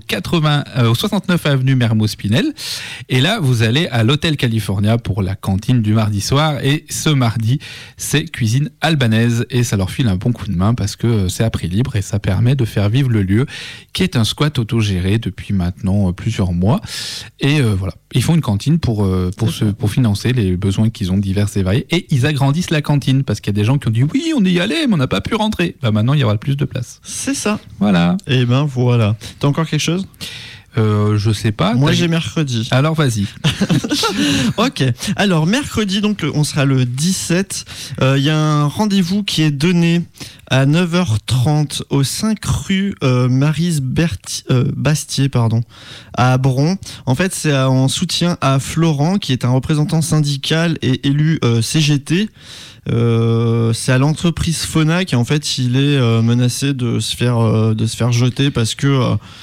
69 avenue Mermoz-Pinel, et là, vous allez à l'Hôtel California pour la cantine du mardi soir, et ce mardi, c'est cuisine albanaise, et ça leur file un bon coup de main parce que c'est à prix libre, et ça permet de faire vivre le lieu, qui est un squat autogéré depuis maintenant plusieurs mois, et voilà. Ils font une cantine pour financer les besoins qu'ils ont divers et variés. Et ils agrandissent la cantine parce qu'il y a des gens qui ont dit oui, on est y allé, mais on n'a pas pu rentrer. Bah maintenant, il y aura plus de place. C'est ça. Voilà. Et ben voilà. T'as encore quelque chose? Je sais pas. Moi j'ai mercredi. Alors vas-y. Ok. Alors mercredi, donc on sera le 17. Il y a un rendez-vous qui est donné à 9h30 au 5 rue Maryse Bastier, à Bron. En fait, c'est en soutien à Florent, qui est un représentant syndical et élu CGT. C'est à l'entreprise Fona qui en fait il est menacé de se faire jeter parce que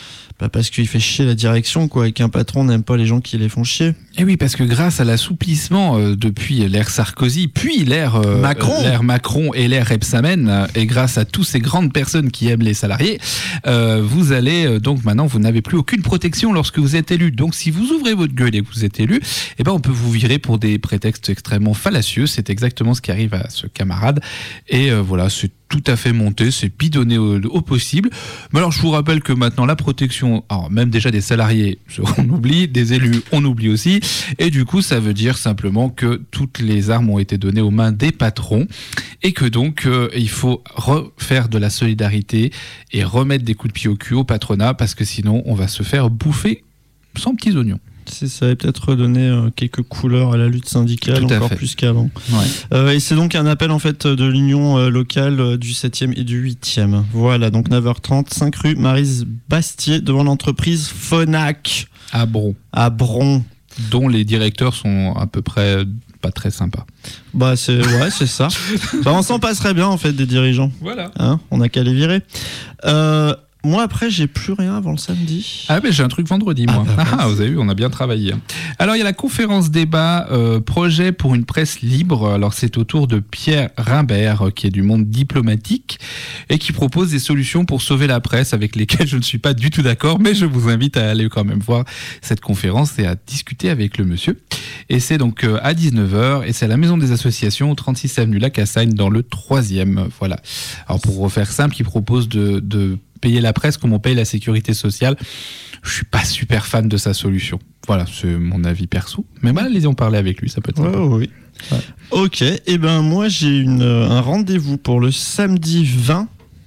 parce qu'il fait chier la direction, quoi, et qu'un patron n'aime pas les gens qui les font chier. Et oui, parce que grâce à l'assouplissement depuis l'ère Sarkozy, puis l'ère Macron et l'ère Rebsamen, et grâce à toutes ces grandes personnes qui aiment les salariés, vous allez donc maintenant, vous n'avez plus aucune protection lorsque vous êtes élu. Donc si vous ouvrez votre gueule et que vous êtes élu, eh ben on peut vous virer pour des prétextes extrêmement fallacieux. C'est exactement ce qui arrive à ce camarade. Et voilà, c'est tout à fait monté, c'est bidonné au possible. Mais alors je vous rappelle que maintenant la protection, alors même déjà des salariés, on oublie, des élus, on oublie aussi. Et du coup, ça veut dire simplement que toutes les armes ont été données aux mains des patrons et que donc il faut refaire de la solidarité et remettre des coups de pied au cul au patronat parce que sinon on va se faire bouffer sans petits oignons. C'est ça, et peut-être redonner quelques couleurs à la lutte syndicale, tout encore plus qu'avant. Ouais. Et c'est donc un appel en fait de l'union locale du 7e et du 8e. Voilà, donc 9h30, 5 rue Maryse Bastier, devant l'entreprise Phonak. À Bron. Dont les directeurs sont à peu près pas très sympas. Bah c'est ça. Bah, on s'en passerait bien en fait des dirigeants. Voilà. Hein, on n'a qu'à les virer. Moi, après, j'ai plus rien avant le samedi. Ah, mais j'ai un truc vendredi, moi. Vous avez vu, on a bien travaillé. Alors, il y a la conférence débat projet pour une presse libre. Alors, c'est au tour de Pierre Rimbert, qui est du monde diplomatique et qui propose des solutions pour sauver la presse avec lesquelles je ne suis pas du tout d'accord, mais je vous invite à aller quand même voir cette conférence et à discuter avec le monsieur. Et c'est donc à 19h et c'est à la Maison des Associations, au 36 avenue Lacassagne, dans le 3e. Voilà. Alors, pour refaire simple, il propose de payer la presse comme on paye la sécurité sociale. Je suis pas super fan de sa solution. Voilà, c'est mon avis perso. Mais voilà, allez-y en parler avec lui, ça peut être sympa. Oui. Ouais. Ok, et ben moi j'ai un rendez-vous pour le samedi 20.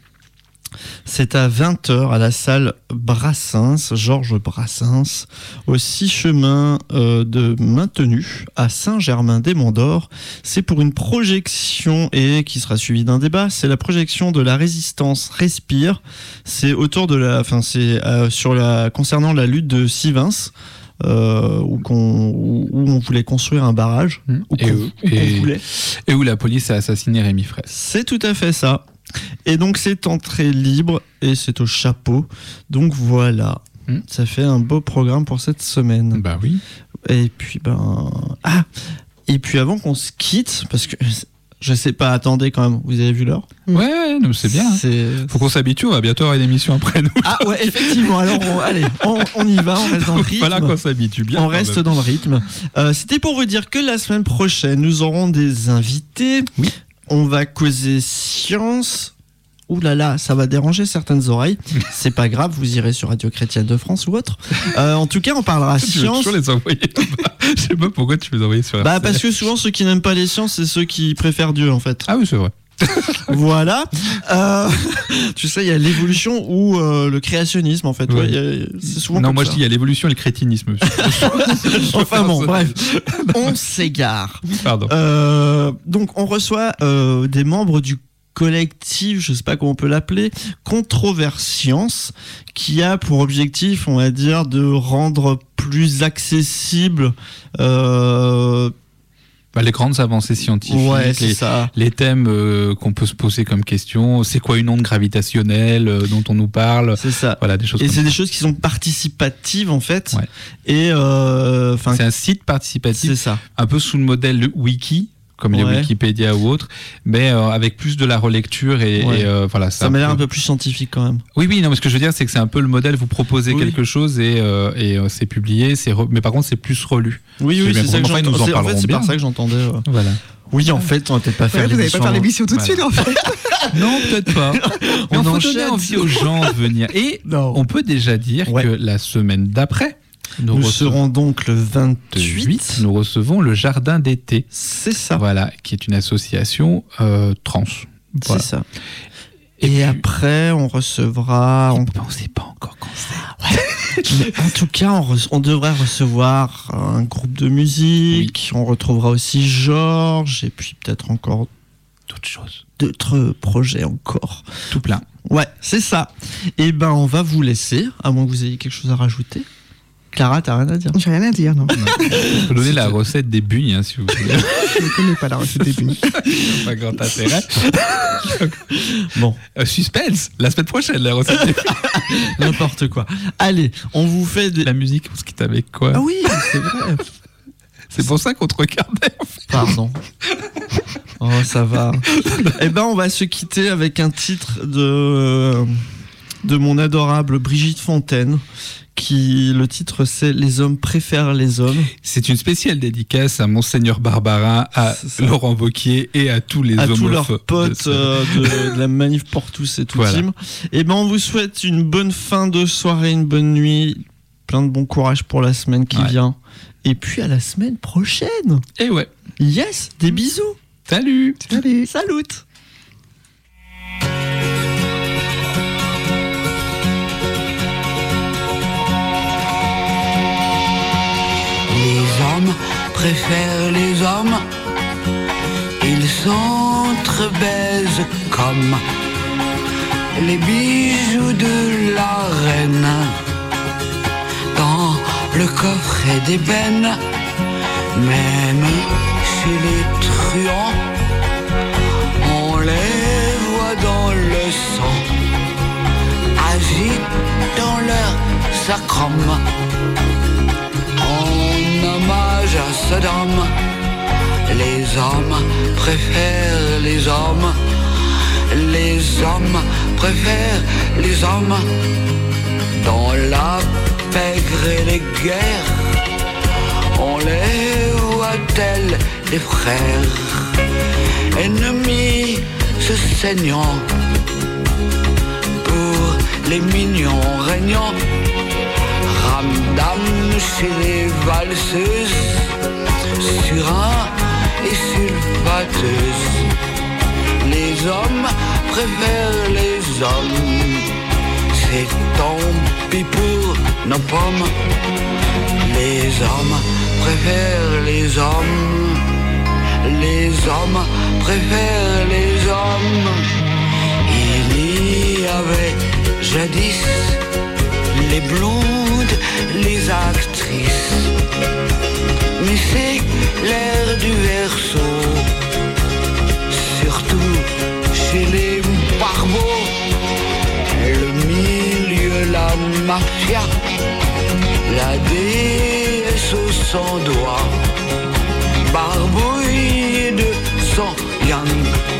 C'est à 20h à la salle Brassens, Georges Brassens, au 6 chemin de Maintenu à Saint-Germain-des-Monts-d'Or. C'est pour une projection et qui sera suivie d'un débat. C'est la projection de La Résistance Respire. C'est autour de concernant la lutte de Sivens. Où on voulait construire un barrage. Et où la police a assassiné Rémi Fraisse. C'est tout à fait ça. Et donc c'est entrée libre et c'est au chapeau. Donc voilà, ça fait un beau programme pour cette semaine. Bah oui. Et puis et puis avant qu'on se quitte, parce que je sais pas, attendez quand même, vous avez vu l'heure ? Ouais, c'est bien. Faut qu'on s'habitue, on va bientôt avoir une émission après nous. Ah ouais, effectivement, alors on y va, on reste dans le rythme. Voilà qu'on s'habitue bien. On reste dans le rythme. C'était pour vous dire que la semaine prochaine, nous aurons des invités. Oui. On va causer science. Ouh là là, ça va déranger certaines oreilles. C'est pas grave, vous irez sur Radio Chrétienne de France ou autre. En tout cas, on parlera science. Tu veux toujours les envoyer Je sais pas pourquoi tu veux les envoyer sur RCF. Parce que souvent, ceux qui n'aiment pas les sciences, c'est ceux qui préfèrent Dieu, en fait. Ah oui, c'est vrai. Voilà. Tu sais, il y a l'évolution ou le créationnisme, en fait. Ouais. C'est souvent non, comme moi ça. je dis il y a l'évolution et le crétinisme. Enfin bon, bref. On s'égare. Pardon. Donc, on reçoit des membres du collectif, je sais pas comment on peut l'appeler, Controversience, qui a pour objectif, on va dire, de rendre plus accessible les grandes avancées scientifiques, les thèmes qu'on peut se poser comme question, c'est quoi une onde gravitationnelle dont on nous parle, c'est ça. Voilà, des choses. Et c'est des choses qui sont participatives en fait. Ouais. Et c'est un site participatif, c'est ça. Un peu sous le modèle wiki. Comme les Wikipédia ou autres, mais avec plus de la relecture et voilà. Ça m'a l'air un peu plus scientifique quand même. Oui, non, mais ce que je veux dire, c'est que c'est un peu le modèle. Vous proposez quelque chose et c'est publié, mais par contre, c'est plus relu. Oui, c'est ça que j'entendais. En fait, c'est par ça que j'entendais. Voilà. Oui, en fait, on va peut-être pas faire l'émission. Vous n'allez pas faire l'émission tout de suite, en fait. Non, peut-être pas. Mais on faut donner envie aux gens de venir. Et on peut déjà dire que la semaine d'après. Nous serons donc le 28. Nous recevons le Jardin d'été. C'est ça. Voilà, qui est une association trans. Voilà. C'est ça. Et puis, après, on recevra... On ne sait pas encore quand c'est. Mais en tout cas, on devrait recevoir un groupe de musique. Oui. On retrouvera aussi Georges. Et puis peut-être encore d'autres choses. D'autres projets encore. Tout plein. Ouais, c'est ça. Et on va vous laisser, à moins que vous ayez quelque chose à rajouter. Clara, t'as rien à dire. J'ai rien à dire, non. Je peux donner la recette des bugnes, hein, si vous voulez. Je ne connais pas la recette des bugnes. Pas grand intérêt. Bon, Suspense, la semaine prochaine, la recette des bugnes. n'importe quoi. Allez, on vous fait des... La musique, on se quitte avec quoi? Ah oui, c'est vrai. C'est pour ça qu'on te regardait. Pardon. Oh, ça va. Eh ben, on va se quitter avec un titre de mon adorable Brigitte Fontaine. Le titre, c'est Les hommes préfèrent les hommes. C'est une spéciale dédicace à Monseigneur Barbarin, à Laurent Wauquiez et à tous les à homophobes. tous leurs potes de la Manif pour tous et tout Voilà. team. Et ben, on vous souhaite une bonne fin de soirée, une bonne nuit, plein de bon courage pour la semaine qui vient. Et puis à la semaine prochaine. Et ouais. Yes, des bisous. Salut. Salut. Salut. Les hommes préfèrent les hommes. Ils s'entrebaisent comme les bijoux de la reine dans le coffret d'ébène. Même chez les truands, on les voit dans le sang, agitant leur sacrum. En hommage à Saddam, les hommes préfèrent les hommes. Les hommes préfèrent les hommes. Dans la pègre et les guerres, on les voit tels des frères, ennemis se saignant pour les mignons régnants. Ramdam chez les valseuses, surin et sulfateuse. Les hommes préfèrent les hommes. C'est tant pis pour nos pommes. Les hommes préfèrent les hommes. Les hommes préfèrent les hommes. Il y avait jadis les blondes, les actrices. Mais c'est l'ère du verso, surtout chez les barbeaux. Le milieu, la mafia, la déesse aux 100 doigts, barbouillée de sang yang,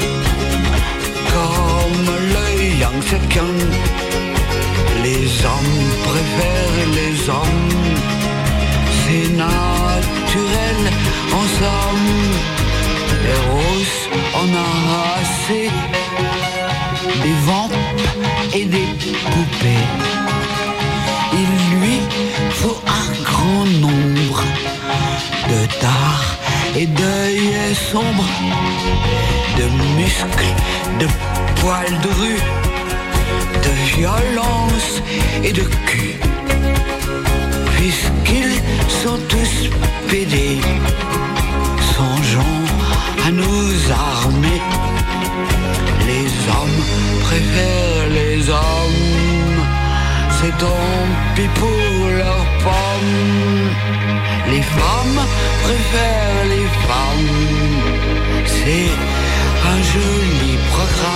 comme le yang sekian. Les hommes préfèrent les hommes, c'est naturel en somme. Eros en a assez, des vampes et des poupées. Il lui faut un grand nombre de tares et d'œils sombres, de muscles, de poils de rue, de violence et de cul, puisqu'ils sont tous pédés, songeons à nous armer. Les hommes préfèrent les hommes, c'est tant pis pour leurs pommes. Les femmes préfèrent les femmes, c'est un joli programme.